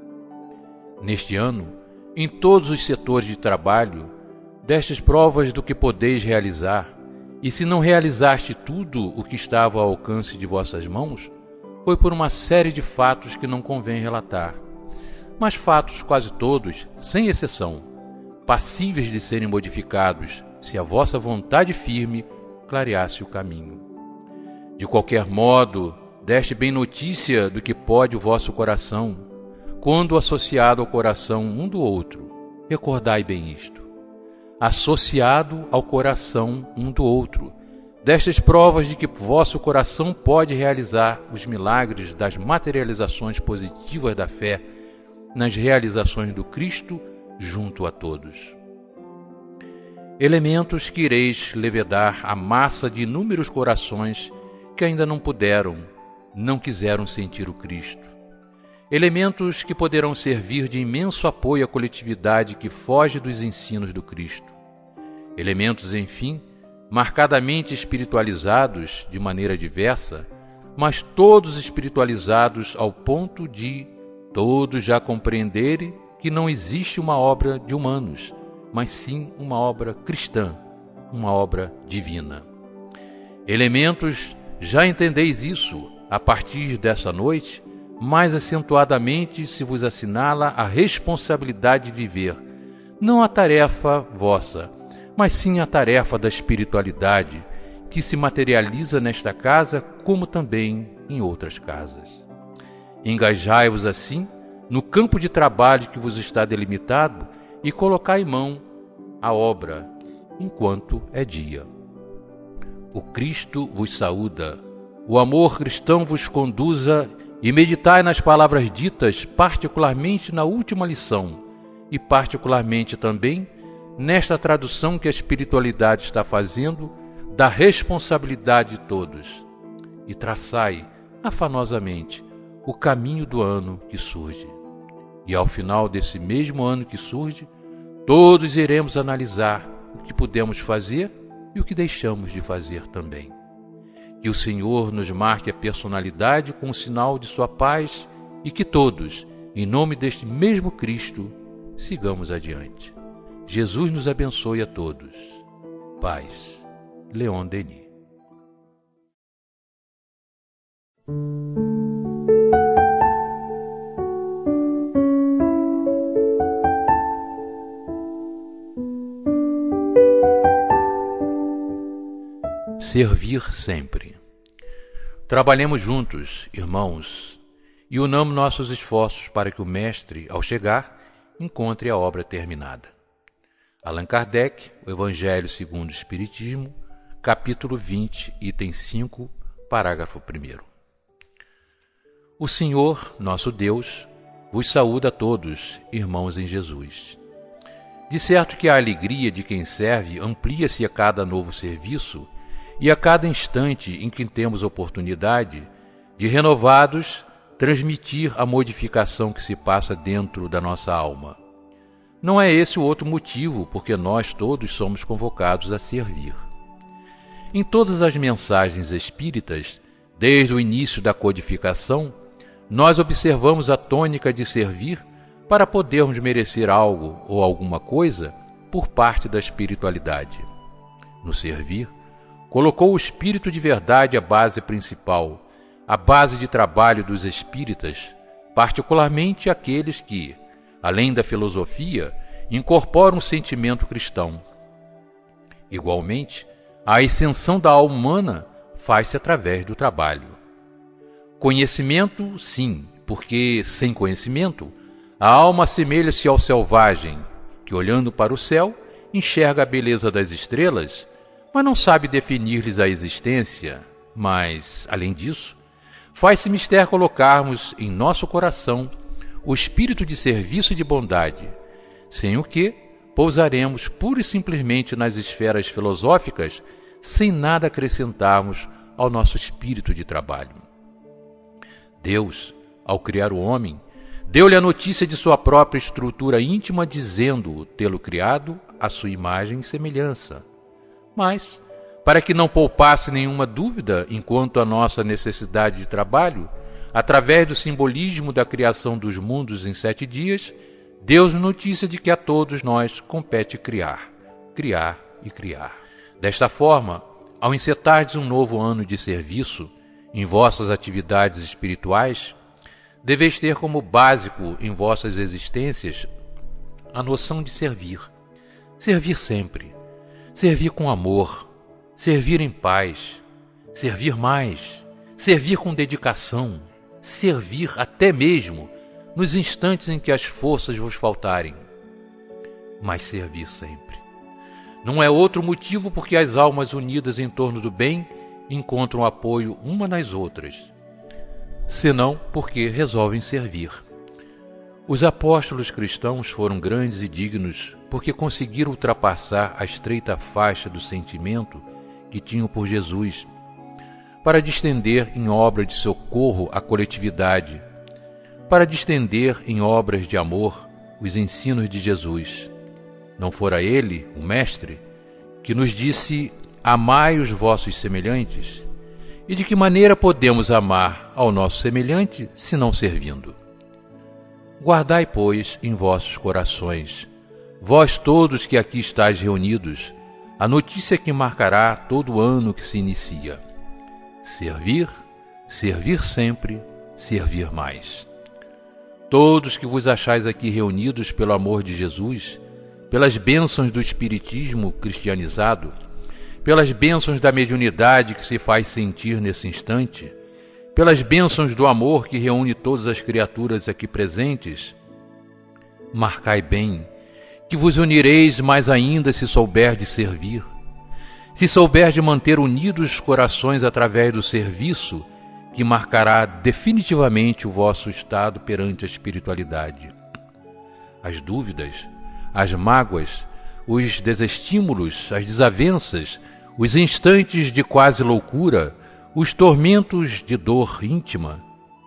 Neste ano, em todos os setores de trabalho, destes provas do que podeis realizar, e se não realizaste tudo o que estava ao alcance de vossas mãos, foi por uma série de fatos que não convém relatar, mas fatos quase todos, sem exceção, passíveis de serem modificados, se a vossa vontade firme clareasse o caminho. De qualquer modo, deste bem notícia do que pode o vosso coração, quando associado ao coração um do outro. Recordai bem isto. Associado ao coração um do outro, destas provas de que vosso coração pode realizar os milagres das materializações positivas da fé nas realizações do Cristo junto a todos. Elementos que ireis levedar à massa de inúmeros corações que ainda não puderam, não quiseram sentir o Cristo. Elementos que poderão servir de imenso apoio à coletividade que foge dos ensinos do Cristo. Elementos, enfim, marcadamente espiritualizados de maneira diversa, mas todos espiritualizados ao ponto de todos já compreenderem que não existe uma obra de humanos, mas sim uma obra cristã, uma obra divina. Elementos, já entendeis isso, a partir dessa noite, mais acentuadamente se vos assinala a responsabilidade de viver, não a tarefa vossa, mas sim a tarefa da espiritualidade, que se materializa nesta casa como também em outras casas. Engajai-vos assim no campo de trabalho que vos está delimitado e colocai em mão a obra, enquanto é dia. O Cristo vos saúda, o amor cristão vos conduza e meditai nas palavras ditas, particularmente na última lição e particularmente também nesta tradução que a espiritualidade está fazendo da responsabilidade de todos. E traçai afanosamente o caminho do ano que surge. E ao final desse mesmo ano que surge, todos iremos analisar o que podemos fazer e o que deixamos de fazer também. Que o Senhor nos marque a personalidade com o sinal de sua paz e que todos, em nome deste mesmo Cristo, sigamos adiante. Jesus nos abençoe a todos. Paz. Leon Denis. Servir sempre. Trabalhemos juntos, irmãos, e unamos nossos esforços para que o Mestre, ao chegar, encontre a obra terminada. Allan Kardec, O Evangelho segundo o Espiritismo, capítulo 20, item 5, parágrafo 1º. O Senhor, nosso Deus, vos saúda a todos, irmãos em Jesus. De certo que a alegria de quem serve amplia-se a cada novo serviço e a cada instante em que temos oportunidade de, renovados, transmitir a modificação que se passa dentro da nossa alma. Não é esse o outro motivo porque nós todos somos convocados a servir. Em todas as mensagens espíritas, desde o início da codificação, nós observamos a tônica de servir para podermos merecer algo ou alguma coisa por parte da espiritualidade. No servir, colocou o espírito de verdade a base principal, a base de trabalho dos espíritas, particularmente aqueles que, além da filosofia, incorporam o sentimento cristão. Igualmente, a ascensão da alma humana faz-se através do trabalho. Conhecimento, sim, porque sem conhecimento, a alma assemelha-se ao selvagem, que olhando para o céu, enxerga a beleza das estrelas, mas não sabe definir-lhes a existência. Mas, além disso, faz-se mister colocarmos em nosso coração o espírito de serviço e de bondade, sem o que pousaremos pura e simplesmente nas esferas filosóficas, sem nada acrescentarmos ao nosso espírito de trabalho. Deus, ao criar o homem, deu-lhe a notícia de sua própria estrutura íntima, dizendo-o tê-lo criado à sua imagem e semelhança. Mas, para que não poupasse nenhuma dúvida enquanto à nossa necessidade de trabalho, através do simbolismo da criação dos mundos em 7 dias, deu-nos notícia de que a todos nós compete criar, criar e criar. Desta forma, ao encetardes um novo ano de serviço em vossas atividades espirituais, deveis ter como básico em vossas existências a noção de servir. Servir sempre. Servir com amor. Servir em paz. Servir mais. Servir com dedicação. Servir até mesmo nos instantes em que as forças vos faltarem. Mas servir sempre. Não é outro motivo porque as almas unidas em torno do bem encontram apoio uma nas outras, senão porque resolvem servir. Os apóstolos cristãos foram grandes e dignos porque conseguiram ultrapassar a estreita faixa do sentimento que tinham por Jesus, para distender em obra de socorro à coletividade, para distender em obras de amor os ensinos de Jesus. Não fora ele, o Mestre, que nos disse: amai os vossos semelhantes? E de que maneira podemos amar ao nosso semelhante, se não servindo? Guardai, pois, em vossos corações, vós todos que aqui estáis reunidos, a notícia que marcará todo o ano que se inicia. Servir, servir sempre, servir mais. Todos que vos achais aqui reunidos pelo amor de Jesus, pelas bênçãos do Espiritismo cristianizado, pelas bênçãos da mediunidade que se faz sentir nesse instante, pelas bênçãos do amor que reúne todas as criaturas aqui presentes, marcai bem que vos unireis mais ainda se souberdes servir, se souberdes manter unidos os corações através do serviço, que marcará definitivamente o vosso estado perante a espiritualidade. As dúvidas, as mágoas, os desestímulos, as desavenças, os instantes de quase loucura, os tormentos de dor íntima,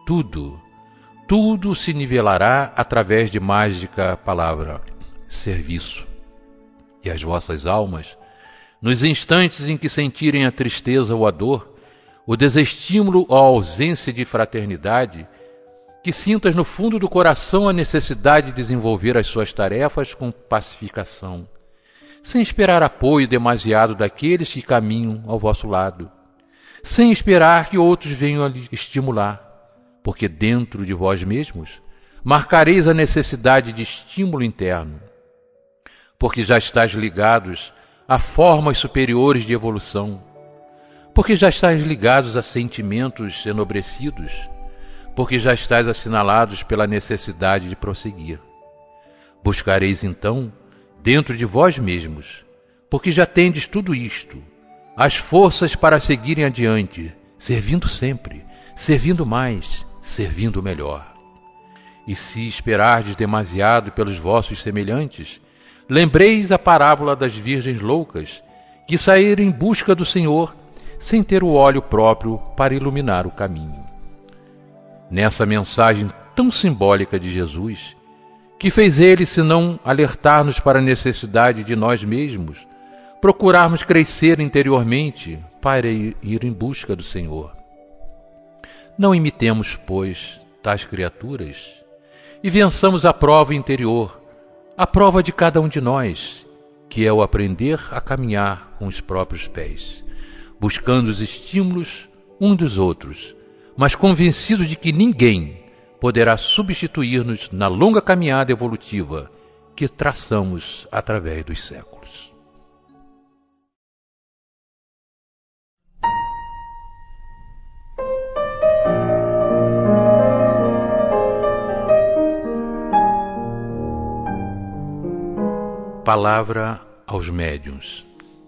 tudo se nivelará através de mágica palavra, serviço. E as vossas almas, nos instantes em que sentirem a tristeza ou a dor, o desestímulo ou a ausência de fraternidade, que sintas no fundo do coração a necessidade de desenvolver as suas tarefas com pacificação, sem esperar apoio demasiado daqueles que caminham ao vosso lado, sem esperar que outros venham a lhe estimular, porque dentro de vós mesmos marcareis a necessidade de estímulo interno, porque já estáis ligados a formas superiores de evolução, porque já estáis ligados a sentimentos enobrecidos, porque já estáis assinalados pela necessidade de prosseguir. Buscareis então dentro de vós mesmos, porque já tendes tudo isto, as forças para seguirem adiante, servindo sempre, servindo mais, servindo melhor. E se esperardes demasiado pelos vossos semelhantes, lembreis a parábola das virgens loucas, que saíram em busca do Senhor, sem ter o óleo próprio para iluminar o caminho. Nessa mensagem tão simbólica de Jesus, que fez ele senão alertar-nos para a necessidade de nós mesmos procurarmos crescer interiormente para ir em busca do Senhor. Não imitemos, pois, tais criaturas e vençamos a prova interior, a prova de cada um de nós, que é o aprender a caminhar com os próprios pés, buscando os estímulos uns dos outros, mas convencidos de que ninguém, poderá substituir-nos na longa caminhada evolutiva que traçamos através dos séculos. Palavra aos médiuns.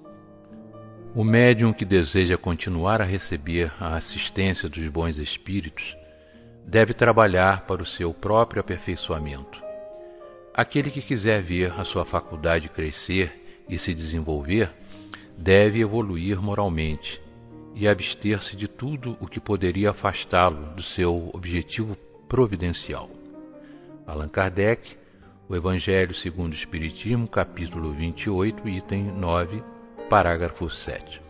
O médium que deseja continuar a receber a assistência dos bons espíritos deve trabalhar para o seu próprio aperfeiçoamento. Aquele que quiser ver a sua faculdade crescer e se desenvolver deve evoluir moralmente e abster-se de tudo o que poderia afastá-lo do seu objetivo providencial. Allan Kardec, O Evangelho segundo o Espiritismo, capítulo 28, item 9, parágrafo 7.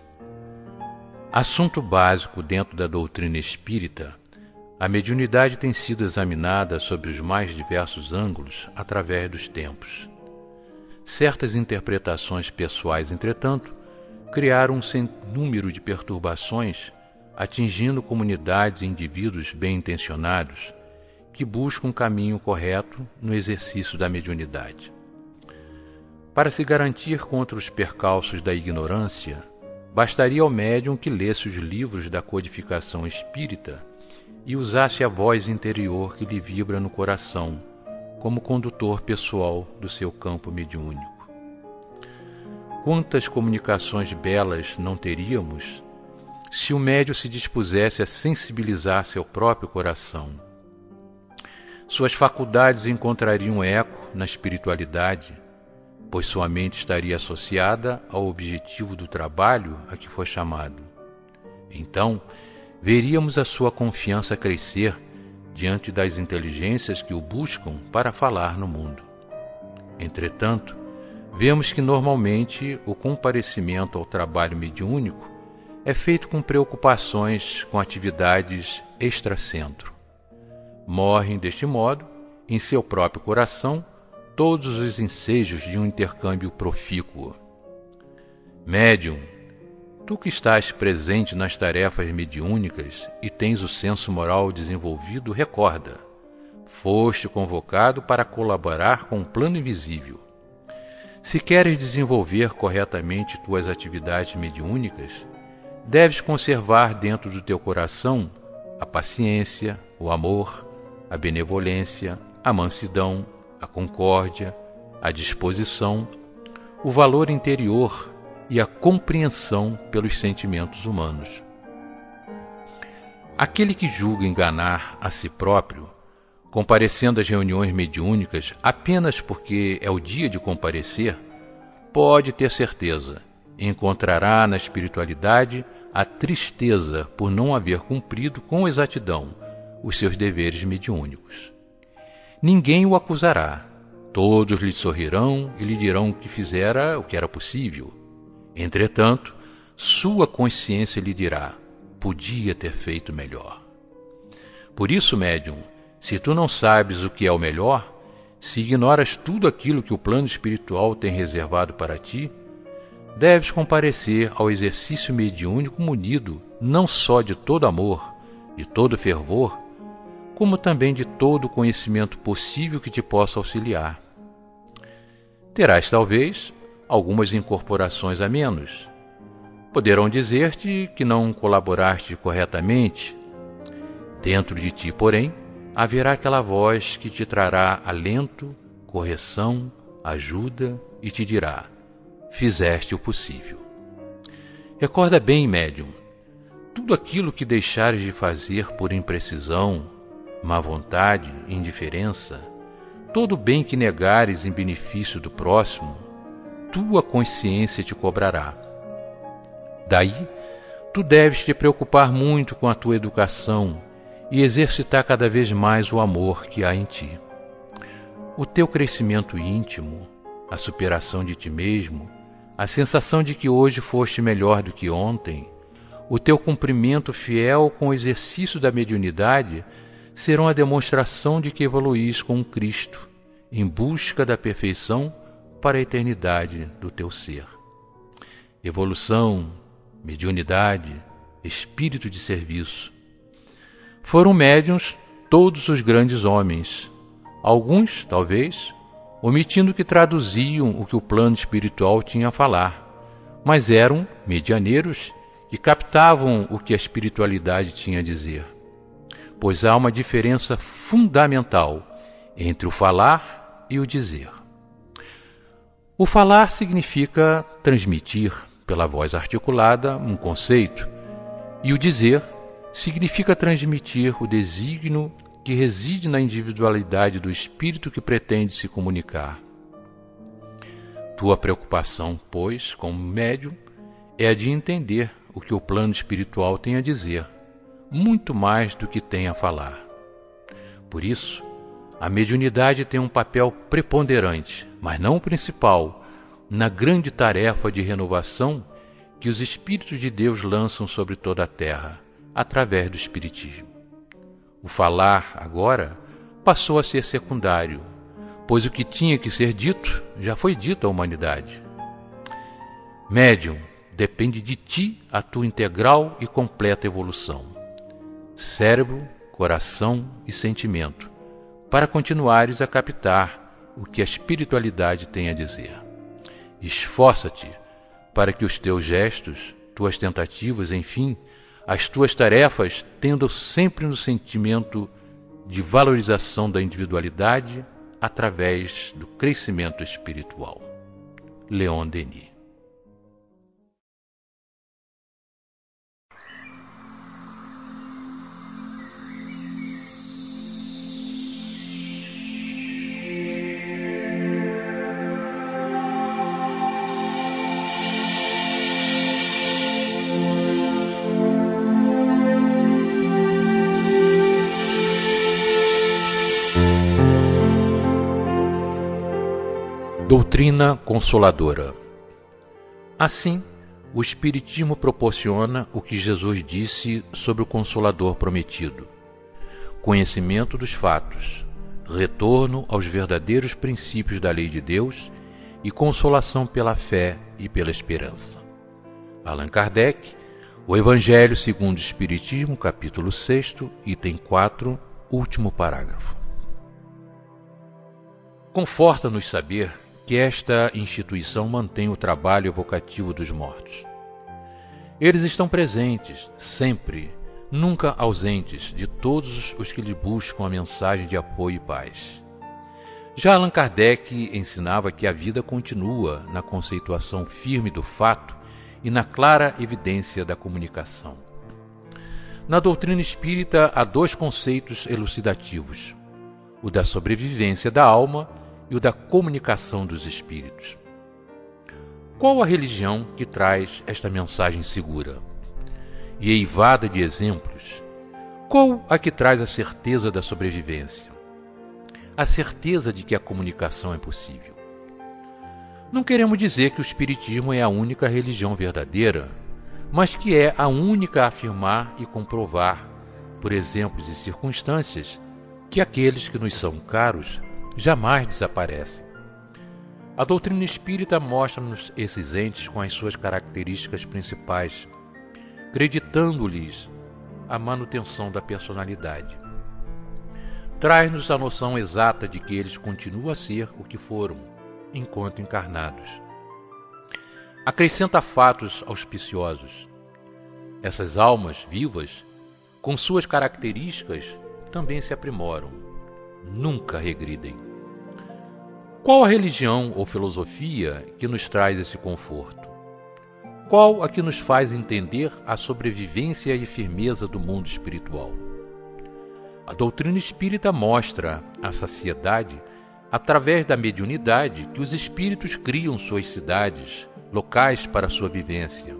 Assunto básico dentro da doutrina espírita, a mediunidade tem sido examinada sob os mais diversos ângulos através dos tempos. Certas interpretações pessoais, entretanto, criaram um sem número de perturbações, atingindo comunidades e indivíduos bem-intencionados que buscam um caminho correto no exercício da mediunidade. Para se garantir contra os percalços da ignorância, bastaria ao médium que lesse os livros da codificação espírita e usasse a voz interior que lhe vibra no coração, como condutor pessoal do seu campo mediúnico. Quantas comunicações belas não teríamos se o médium se dispusesse a sensibilizar seu próprio coração? Suas faculdades encontrariam eco na espiritualidade, pois sua mente estaria associada ao objetivo do trabalho a que foi chamado. Então, veríamos a sua confiança crescer diante das inteligências que o buscam para falar no mundo. Entretanto, vemos que normalmente o comparecimento ao trabalho mediúnico é feito com preocupações com atividades extracentro. Morrem, deste modo, em seu próprio coração, todos os ensejos de um intercâmbio profícuo. Médium, tu que estás presente nas tarefas mediúnicas e tens o senso moral desenvolvido, recorda, foste convocado para colaborar com o plano invisível. Se queres desenvolver corretamente tuas atividades mediúnicas, deves conservar dentro do teu coração a paciência, o amor, a benevolência, a mansidão, a concórdia, a disposição, o valor interior e a compreensão pelos sentimentos humanos. Aquele que julga enganar a si próprio, comparecendo às reuniões mediúnicas apenas porque é o dia de comparecer, pode ter certeza, encontrará na espiritualidade a tristeza por não haver cumprido com exatidão os seus deveres mediúnicos. Ninguém o acusará, todos lhe sorrirão e lhe dirão que fizera o que era possível. Entretanto, sua consciência lhe dirá, podia ter feito melhor. Por isso, médium, se tu não sabes o que é o melhor, se ignoras tudo aquilo que o plano espiritual tem reservado para ti, deves comparecer ao exercício mediúnico munido não só de todo amor, de todo fervor, como também de todo o conhecimento possível que te possa auxiliar. Terás, talvez, algumas incorporações a menos. Poderão dizer-te que não colaboraste corretamente. Dentro de ti, porém, haverá aquela voz que te trará alento, correção, ajuda e te dirá: fizeste o possível. Recorda bem, médium, tudo aquilo que deixares de fazer por imprecisão, má vontade, indiferença, todo bem que negares em benefício do próximo, tua consciência te cobrará. Daí, tu deves te preocupar muito com a tua educação e exercitar cada vez mais o amor que há em ti. O teu crescimento íntimo, a superação de ti mesmo, a sensação de que hoje foste melhor do que ontem, o teu cumprimento fiel com o exercício da mediunidade serão a demonstração de que evoluís com Cristo, em busca da perfeição para a eternidade do teu ser. Evolução, mediunidade, espírito de serviço. Foram médiuns todos os grandes homens, alguns, talvez, omitindo que traduziam o que o plano espiritual tinha a falar, mas eram medianeiros e captavam o que a espiritualidade tinha a dizer. Pois há uma diferença fundamental entre o falar e o dizer. O falar significa transmitir, pela voz articulada, um conceito, e o dizer significa transmitir o desígnio que reside na individualidade do espírito que pretende se comunicar. Tua preocupação, pois, como médium, é a de entender o que o plano espiritual tem a dizer, muito mais do que tem a falar. Por isso, a mediunidade tem um papel preponderante, mas não o principal, na grande tarefa de renovação que os Espíritos de Deus lançam sobre toda a Terra, através do Espiritismo. O falar, agora, passou a ser secundário, pois o que tinha que ser dito já foi dito à humanidade. Médium, depende de ti a tua integral e completa evolução. Cérebro, coração e sentimento, para continuares a captar o que a espiritualidade tem a dizer. Esforça-te para que os teus gestos, tuas tentativas, enfim, as tuas tarefas tendam sempre no sentimento de valorização da individualidade através do crescimento espiritual. Leon Denis. Doutrina Consoladora. Assim, o Espiritismo proporciona o que Jesus disse sobre o Consolador prometido: conhecimento dos fatos, retorno aos verdadeiros princípios da lei de Deus e consolação pela fé e pela esperança. Allan Kardec, O Evangelho segundo o Espiritismo, capítulo 6, item 4, último parágrafo. Conforta-nos saber que esta instituição mantém o trabalho evocativo dos mortos. Eles estão presentes, sempre, nunca ausentes de todos os que lhe buscam a mensagem de apoio e paz. Já Allan Kardec ensinava que a vida continua na conceituação firme do fato e na clara evidência da comunicação. Na doutrina espírita há dois conceitos elucidativos: o da sobrevivência da alma e o da comunicação dos espíritos. Qual a religião que traz esta mensagem segura e eivada de exemplos? Qual a que traz a certeza da sobrevivência? A certeza de que a comunicação é possível. Não queremos dizer que o Espiritismo é a única religião verdadeira, mas que é a única a afirmar e comprovar, por exemplos e circunstâncias, que aqueles que nos são caros jamais desaparecem. A doutrina espírita mostra-nos esses entes com as suas características principais, acreditando-lhes a manutenção da personalidade. Traz-nos a noção exata de que eles continuam a ser o que foram, enquanto encarnados. Acrescenta fatos auspiciosos. Essas almas vivas, com suas características, também se aprimoram. Nunca regridem. Qual a religião ou filosofia que nos traz esse conforto? Qual a que nos faz entender a sobrevivência e firmeza do mundo espiritual? A doutrina espírita mostra a saciedade através da mediunidade que os espíritos criam suas cidades, locais para sua vivência.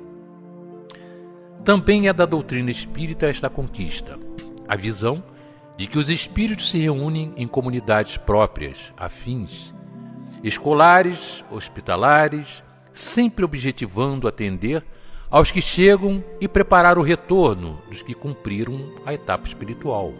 Também é da doutrina espírita esta conquista, a visão de que os espíritos se reúnem em comunidades próprias, afins, escolares, hospitalares, sempre objetivando atender aos que chegam e preparar o retorno dos que cumpriram a etapa espiritual.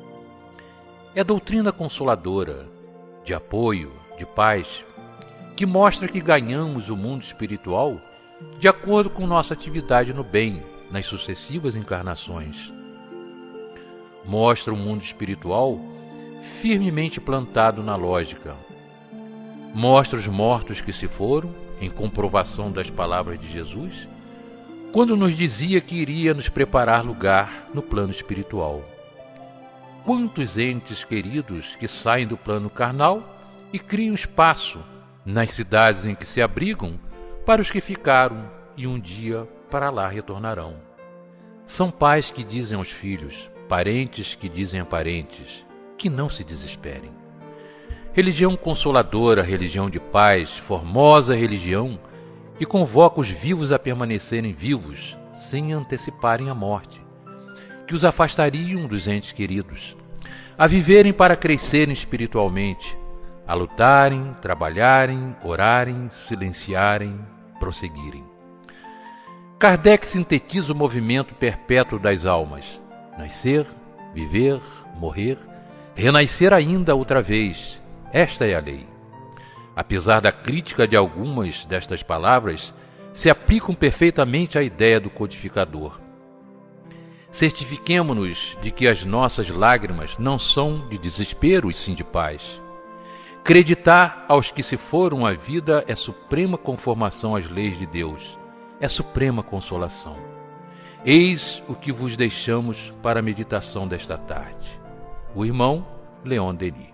É doutrina consoladora, de apoio, de paz, que mostra que ganhamos o mundo espiritual de acordo com nossa atividade no bem nas sucessivas encarnações. mostra o mundo espiritual firmemente plantado na lógica. Mostra os mortos que se foram, em comprovação das palavras de Jesus, quando nos dizia que iria nos preparar lugar no plano espiritual. Quantos entes queridos que saem do plano carnal e criam espaço nas cidades em que se abrigam para os que ficaram e um dia para lá retornarão. São pais que dizem aos filhos, parentes que dizem a parentes, que não se desesperem. Religião consoladora, religião de paz, formosa religião que convoca os vivos a permanecerem vivos sem anteciparem a morte, que os afastariam dos entes queridos, a viverem para crescerem espiritualmente, a lutarem, trabalharem, orarem, silenciarem, prosseguirem. Kardec sintetiza o movimento perpétuo das almas: nascer, viver, morrer, renascer ainda outra vez. Esta é a lei. Apesar da crítica de algumas destas palavras, se aplicam perfeitamente à ideia do codificador. Certifiquemo-nos de que as nossas lágrimas não são de desespero e sim de paz. Acreditar aos que se foram à vida é suprema conformação às leis de Deus, é suprema consolação. Eis o que vos deixamos para a meditação desta tarde. O irmão Leon Denis.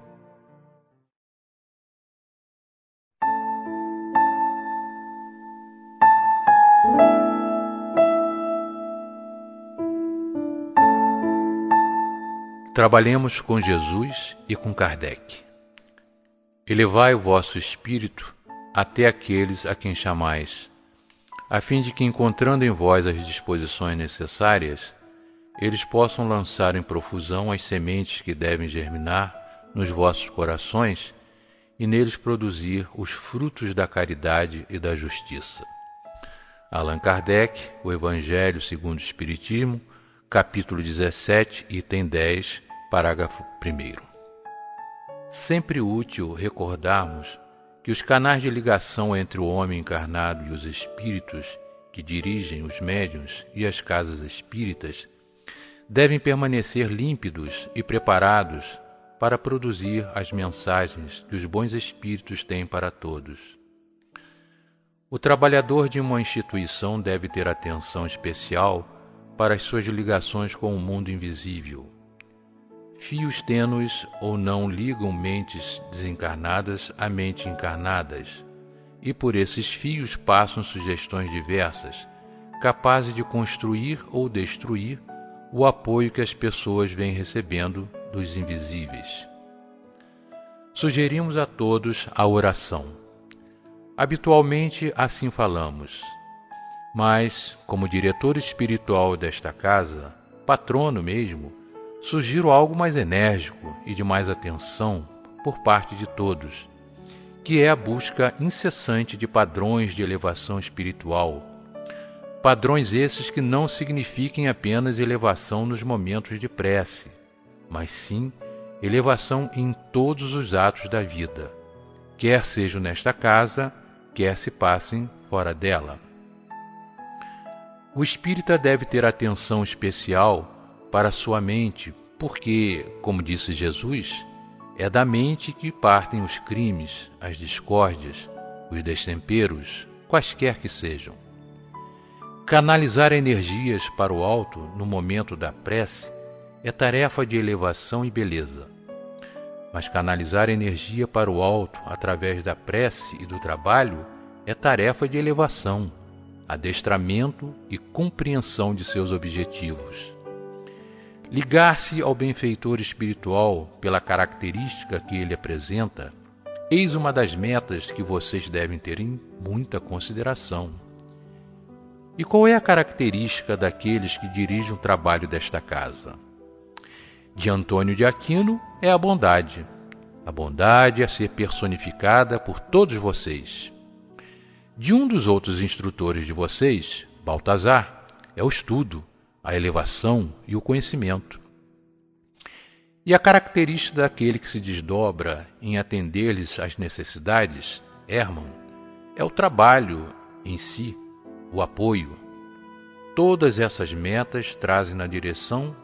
Trabalhemos com Jesus e com Kardec. Elevai o vosso espírito até aqueles a quem chamais, a fim de que, encontrando em vós as disposições necessárias, eles possam lançar em profusão as sementes que devem germinar nos vossos corações e neles produzir os frutos da caridade e da justiça. Allan Kardec, O Evangelho segundo o Espiritismo, capítulo 17, item 10, parágrafo 1º. Sempre útil recordarmos que os canais de ligação entre o homem encarnado e os espíritos que dirigem os médiuns e as casas espíritas devem permanecer límpidos e preparados para produzir as mensagens que os bons espíritos têm para todos. O trabalhador de uma instituição deve ter atenção especial para as suas ligações com o mundo invisível. Fios tênues ou não ligam mentes desencarnadas a mentes encarnadas, e por esses fios passam sugestões diversas, capazes de construir ou destruir o apoio que as pessoas vêm recebendo dos invisíveis. Sugerimos a todos a oração. Habitualmente assim falamos, mas, como diretor espiritual desta casa, patrono mesmo, sugiro algo mais enérgico e de mais atenção por parte de todos, que é a busca incessante de padrões de elevação espiritual. Padrões esses que não signifiquem apenas elevação nos momentos de prece, mas sim elevação em todos os atos da vida, quer sejam nesta casa, quer se passem fora dela. O espírita deve ter atenção especial para sua mente, porque, como disse Jesus, é da mente que partem os crimes, as discórdias, os destemperos, quaisquer que sejam. Canalizar energias para o alto no momento da prece é tarefa de elevação e beleza. Mas canalizar energia para o alto através da prece e do trabalho é tarefa de elevação, adestramento e compreensão de seus objetivos. Ligar-se ao benfeitor espiritual pela característica que ele apresenta, eis uma das metas que vocês devem ter em muita consideração. E qual é a característica daqueles que dirigem o trabalho desta casa? De Antônio de Aquino é a bondade. A bondade a ser personificada por todos vocês. De um dos outros instrutores de vocês, Baltazar, é o estudo, a elevação e o conhecimento. E a característica daquele que se desdobra em atender-lhes às necessidades, Hermann, é o trabalho em si, o apoio. Todas essas metas trazem na direção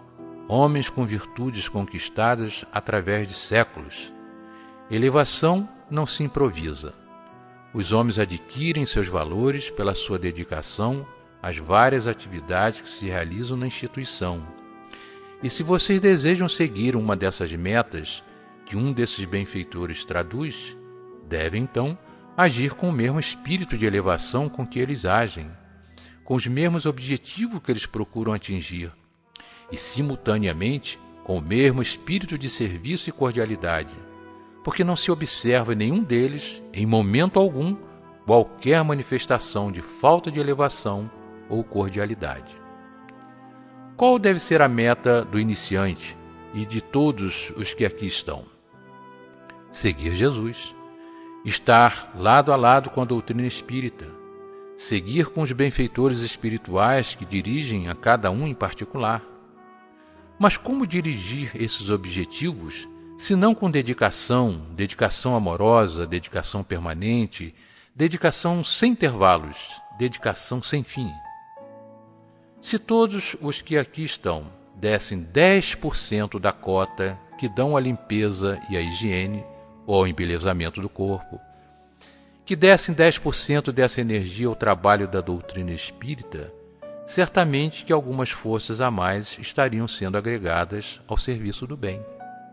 homens com virtudes conquistadas através de séculos. Elevação não se improvisa. Os homens adquirem seus valores pela sua dedicação às várias atividades que se realizam na instituição. E se vocês desejam seguir uma dessas metas que um desses benfeitores traduz, devem então agir com o mesmo espírito de elevação com que eles agem, com os mesmos objetivos que eles procuram atingir, e simultaneamente com o mesmo espírito de serviço e cordialidade, porque não se observa em nenhum deles, em momento algum, qualquer manifestação de falta de elevação ou cordialidade. Qual deve ser a meta do iniciante e de todos os que aqui estão? Seguir Jesus, estar lado a lado com a doutrina espírita, seguir com os benfeitores espirituais que dirigem a cada um em particular. Mas como dirigir esses objetivos, se não com dedicação amorosa, dedicação permanente, dedicação sem intervalos, dedicação sem fim? Se todos os que aqui estão dessem 10% da cota que dão à limpeza e à higiene, ou ao embelezamento do corpo, que dessem 10% dessa energia ao trabalho da doutrina espírita, certamente que algumas forças a mais estariam sendo agregadas ao serviço do bem.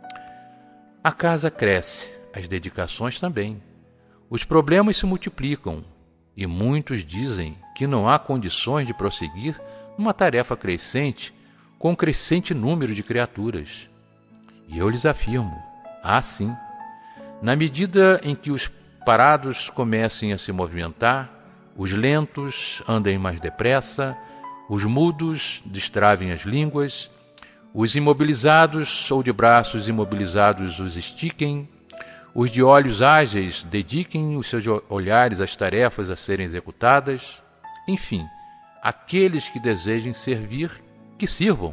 A casa cresce, as dedicações também. Os problemas se multiplicam, e muitos dizem que não há condições de prosseguir numa tarefa crescente com um crescente número de criaturas. E eu lhes afirmo, sim. Na medida em que os parados comecem a se movimentar, os lentos andem mais depressa, os mudos destravem as línguas, os imobilizados ou de braços imobilizados os estiquem, os de olhos ágeis dediquem os seus olhares às tarefas a serem executadas, enfim, aqueles que desejem servir, que sirvam.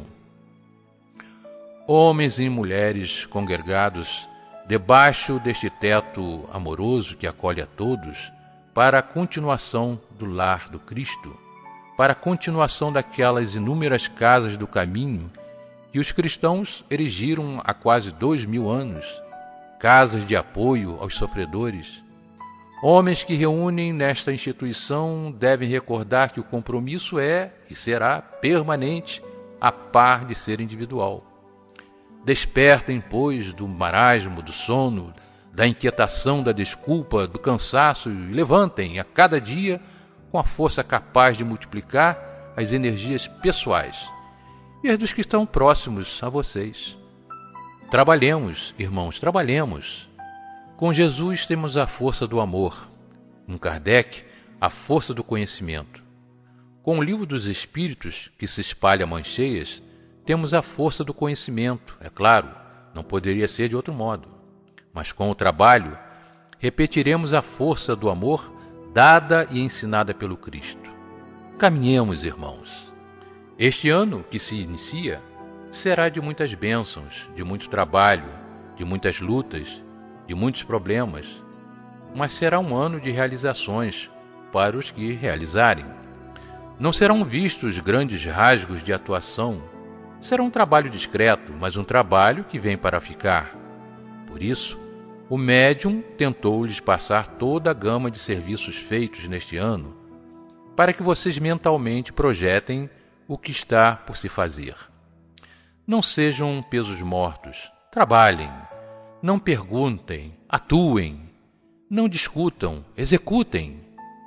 Homens e mulheres congregados debaixo deste teto amoroso que acolhe a todos, para a continuação do lar do Cristo, para a continuação daquelas inúmeras casas do caminho que os cristãos erigiram há quase 2000 anos, casas de apoio aos sofredores. Homens que reúnem nesta instituição devem recordar que o compromisso é e será permanente, a par de ser individual. Despertem, pois, do marasmo, do sono, da inquietação, da desculpa, do cansaço e levantem a cada dia com a força capaz de multiplicar as energias pessoais e as dos que estão próximos a vocês. Trabalhemos, irmãos, trabalhemos. Com Jesus temos a força do amor, com Kardec, a força do conhecimento. Com o Livro dos Espíritos, que se espalha a mãos cheias, temos a força do conhecimento, é claro, não poderia ser de outro modo. Mas com o trabalho, repetiremos a força do amor dada e ensinada pelo Cristo. Caminhemos, irmãos. Este ano que se inicia será de muitas bênçãos, de muito trabalho, de muitas lutas, de muitos problemas, mas será um ano de realizações para os que realizarem. Não serão vistos grandes rasgos de atuação. Será um trabalho discreto, mas um trabalho que vem para ficar. Por isso, o médium tentou-lhes passar toda a gama de serviços feitos neste ano, para que vocês mentalmente projetem o que está por se fazer. Não sejam pesos mortos, trabalhem, não perguntem, atuem, não discutam, executem.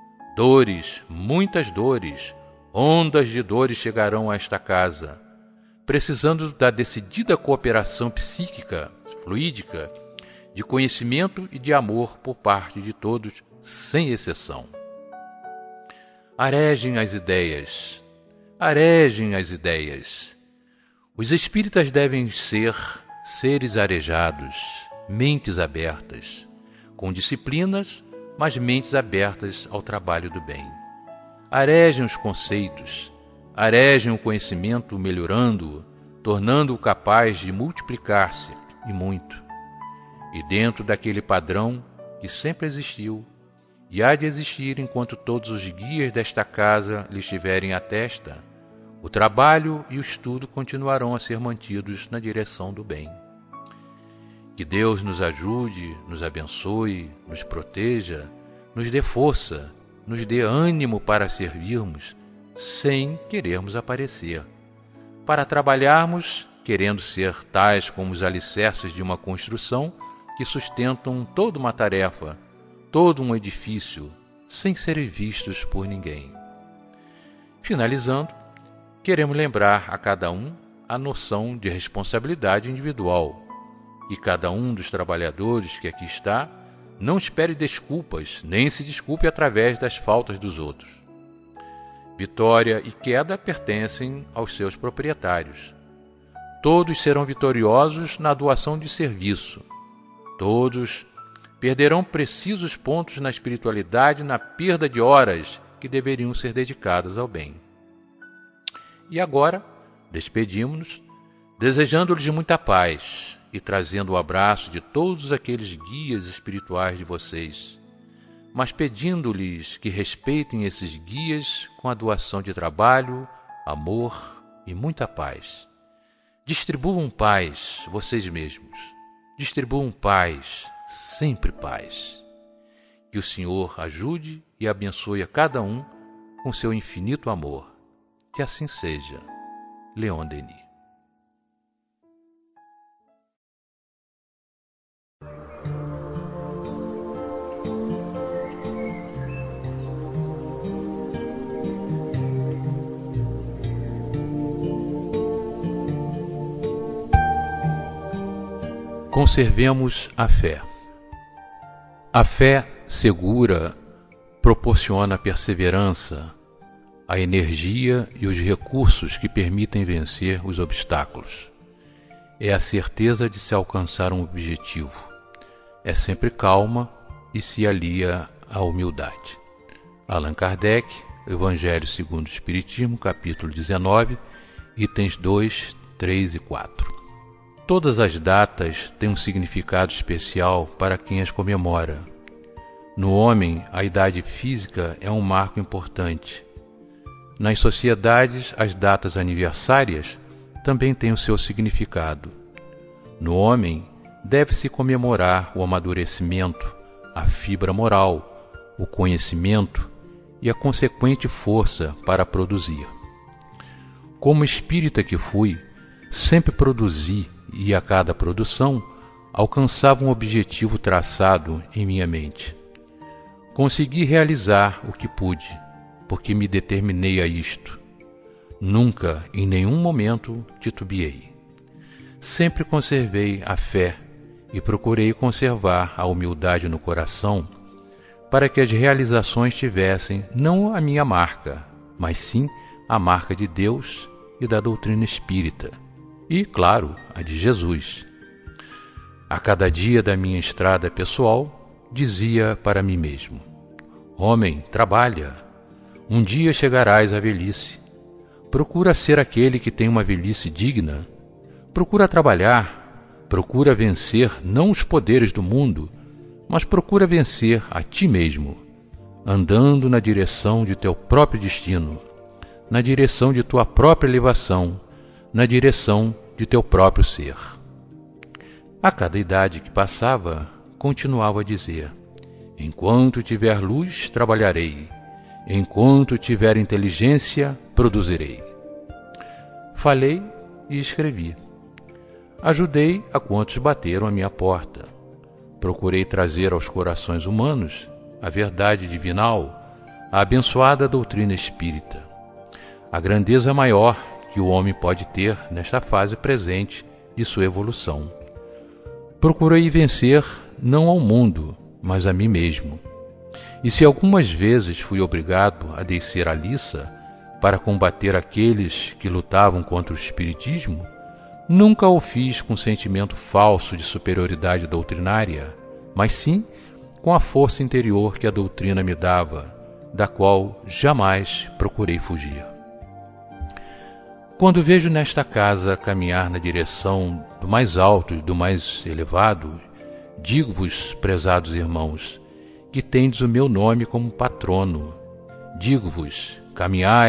Dores, muitas dores, ondas de dores chegarão a esta casa, precisando da decidida cooperação psíquica, fluídica, de conhecimento e de amor por parte de todos, sem exceção. Arejem as ideias, arejem as ideias. Os espíritas devem ser seres arejados, mentes abertas, com disciplinas, mas mentes abertas ao trabalho do bem. Arejem os conceitos, arejem o conhecimento melhorando-o, tornando-o capaz de multiplicar-se, e muito. E dentro daquele padrão que sempre existiu, e há de existir enquanto todos os guias desta casa lhe estiverem à testa, O trabalho e o estudo continuarão a ser mantidos na direção do bem. Que Deus nos ajude, nos abençoe, nos proteja, nos dê força, nos dê ânimo para servirmos sem querermos aparecer, para trabalharmos querendo ser tais como os alicerces de uma construção que sustentam toda uma tarefa, todo um edifício, sem serem vistos por ninguém. Finalizando, queremos lembrar a cada um a noção de responsabilidade individual, e cada um dos trabalhadores que aqui está não espere desculpas, nem se desculpe através das faltas dos outros. Vitória e queda pertencem aos seus proprietários. Todos serão vitoriosos na doação de serviço. Todos perderão precisos pontos na espiritualidade na perda de horas que deveriam ser dedicadas ao bem. E agora, despedimos-nos, desejando-lhes muita paz e trazendo o abraço de todos aqueles guias espirituais de vocês, mas pedindo-lhes que respeitem esses guias com a doação de trabalho, amor e muita paz. Distribuam paz, vocês mesmos. Distribuam paz, sempre paz. Que o Senhor ajude e abençoe a cada um com seu infinito amor. Que assim seja. Leon Denis. Conservemos a fé. A fé segura proporciona perseverança, a energia e os recursos que permitem vencer os obstáculos. É a certeza de se alcançar um objetivo. É sempre calma e se alia à humildade. Allan Kardec, Evangelho segundo o Espiritismo, capítulo 19, itens 2, 3 e 4. Todas as datas têm um significado especial para quem as comemora. No homem, a idade física é um marco importante. Nas sociedades, as datas aniversárias também têm o seu significado. No homem, deve-se comemorar o amadurecimento, a fibra moral, o conhecimento e a consequente força para produzir. Como espírita que fui, sempre produzi e a cada produção alcançava um objetivo traçado em minha mente. Consegui realizar o que pude, porque me determinei a isto. Nunca, em nenhum momento, titubeei. Sempre conservei a fé e procurei conservar a humildade no coração para que as realizações tivessem não a minha marca, mas sim a marca de Deus e da doutrina espírita. E, claro, a de Jesus. A cada dia da minha estrada pessoal, dizia para mim mesmo: homem, trabalha. Um dia chegarás à velhice. Procura ser aquele que tem uma velhice digna. Procura trabalhar. Procura vencer não os poderes do mundo, mas procura vencer a ti mesmo, andando na direção de teu próprio destino, na direção de tua própria elevação, na direção de teu próprio ser. A cada idade que passava, continuava a dizer: enquanto tiver luz, trabalharei. Enquanto tiver inteligência, produzirei. Falei e escrevi. Ajudei a quantos bateram à minha porta. Procurei trazer aos corações humanos a verdade divinal, a abençoada doutrina espírita, a grandeza maior que o homem pode ter nesta fase presente de sua evolução. Procurei vencer não ao mundo, mas a mim mesmo. E se algumas vezes fui obrigado a descer a liça para combater aqueles que lutavam contra o espiritismo, nunca o fiz com sentimento falso de superioridade doutrinária, mas sim com a força interior que a doutrina me dava, da qual jamais procurei fugir. Quando vejo nesta casa caminhar na direção do mais alto e do mais elevado, digo-vos, prezados irmãos, que tendes o meu nome como patrono. Digo-vos, caminhai,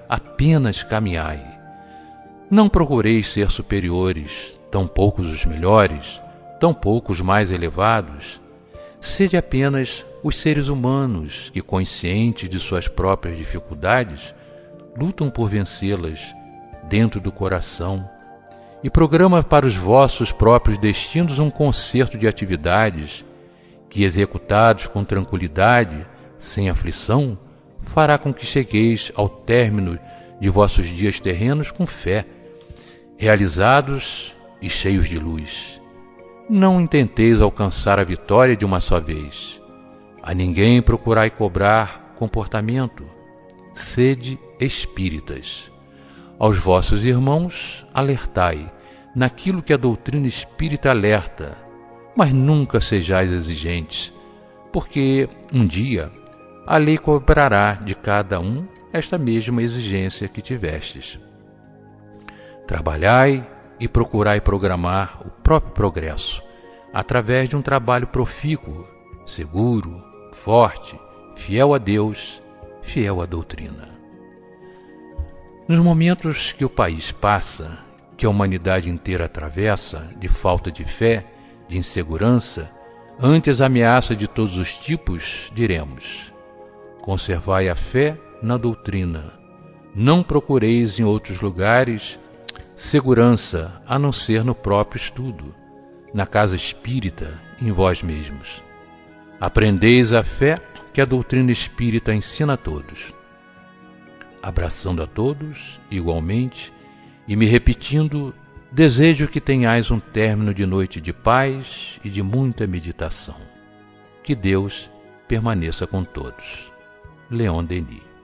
apenas caminhai. Não procureis ser superiores, tão poucos os melhores, tão poucos mais elevados. Sede apenas os seres humanos que, conscientes de suas próprias dificuldades, lutam por vencê-las dentro do coração e programa para os vossos próprios destinos um concerto de atividades que, executados com tranquilidade, sem aflição, fará com que chegueis ao término de vossos dias terrenos com fé, realizados e cheios de luz. Não intenteis alcançar a vitória de uma só vez. A ninguém procurai cobrar comportamento. Sede espíritas. Aos vossos irmãos alertai naquilo que a doutrina espírita alerta, mas nunca sejais exigentes, porque um dia a lei cobrará de cada um esta mesma exigência que tivestes. Trabalhai e procurai programar o próprio progresso, através de um trabalho profícuo, seguro, forte, fiel a Deus, fiel à doutrina. Nos momentos que o país passa, que a humanidade inteira atravessa, de falta de fé, de insegurança, ante as ameaças de todos os tipos, diremos: conservai a fé na doutrina, não procureis em outros lugares segurança a não ser no próprio estudo, na casa espírita, em vós mesmos. Aprendeis a fé que a doutrina espírita ensina a todos, abraçando a todos igualmente e me repetindo: desejo que tenhais um término de noite de paz e de muita meditação. Que Deus permaneça com todos. Leon Denis.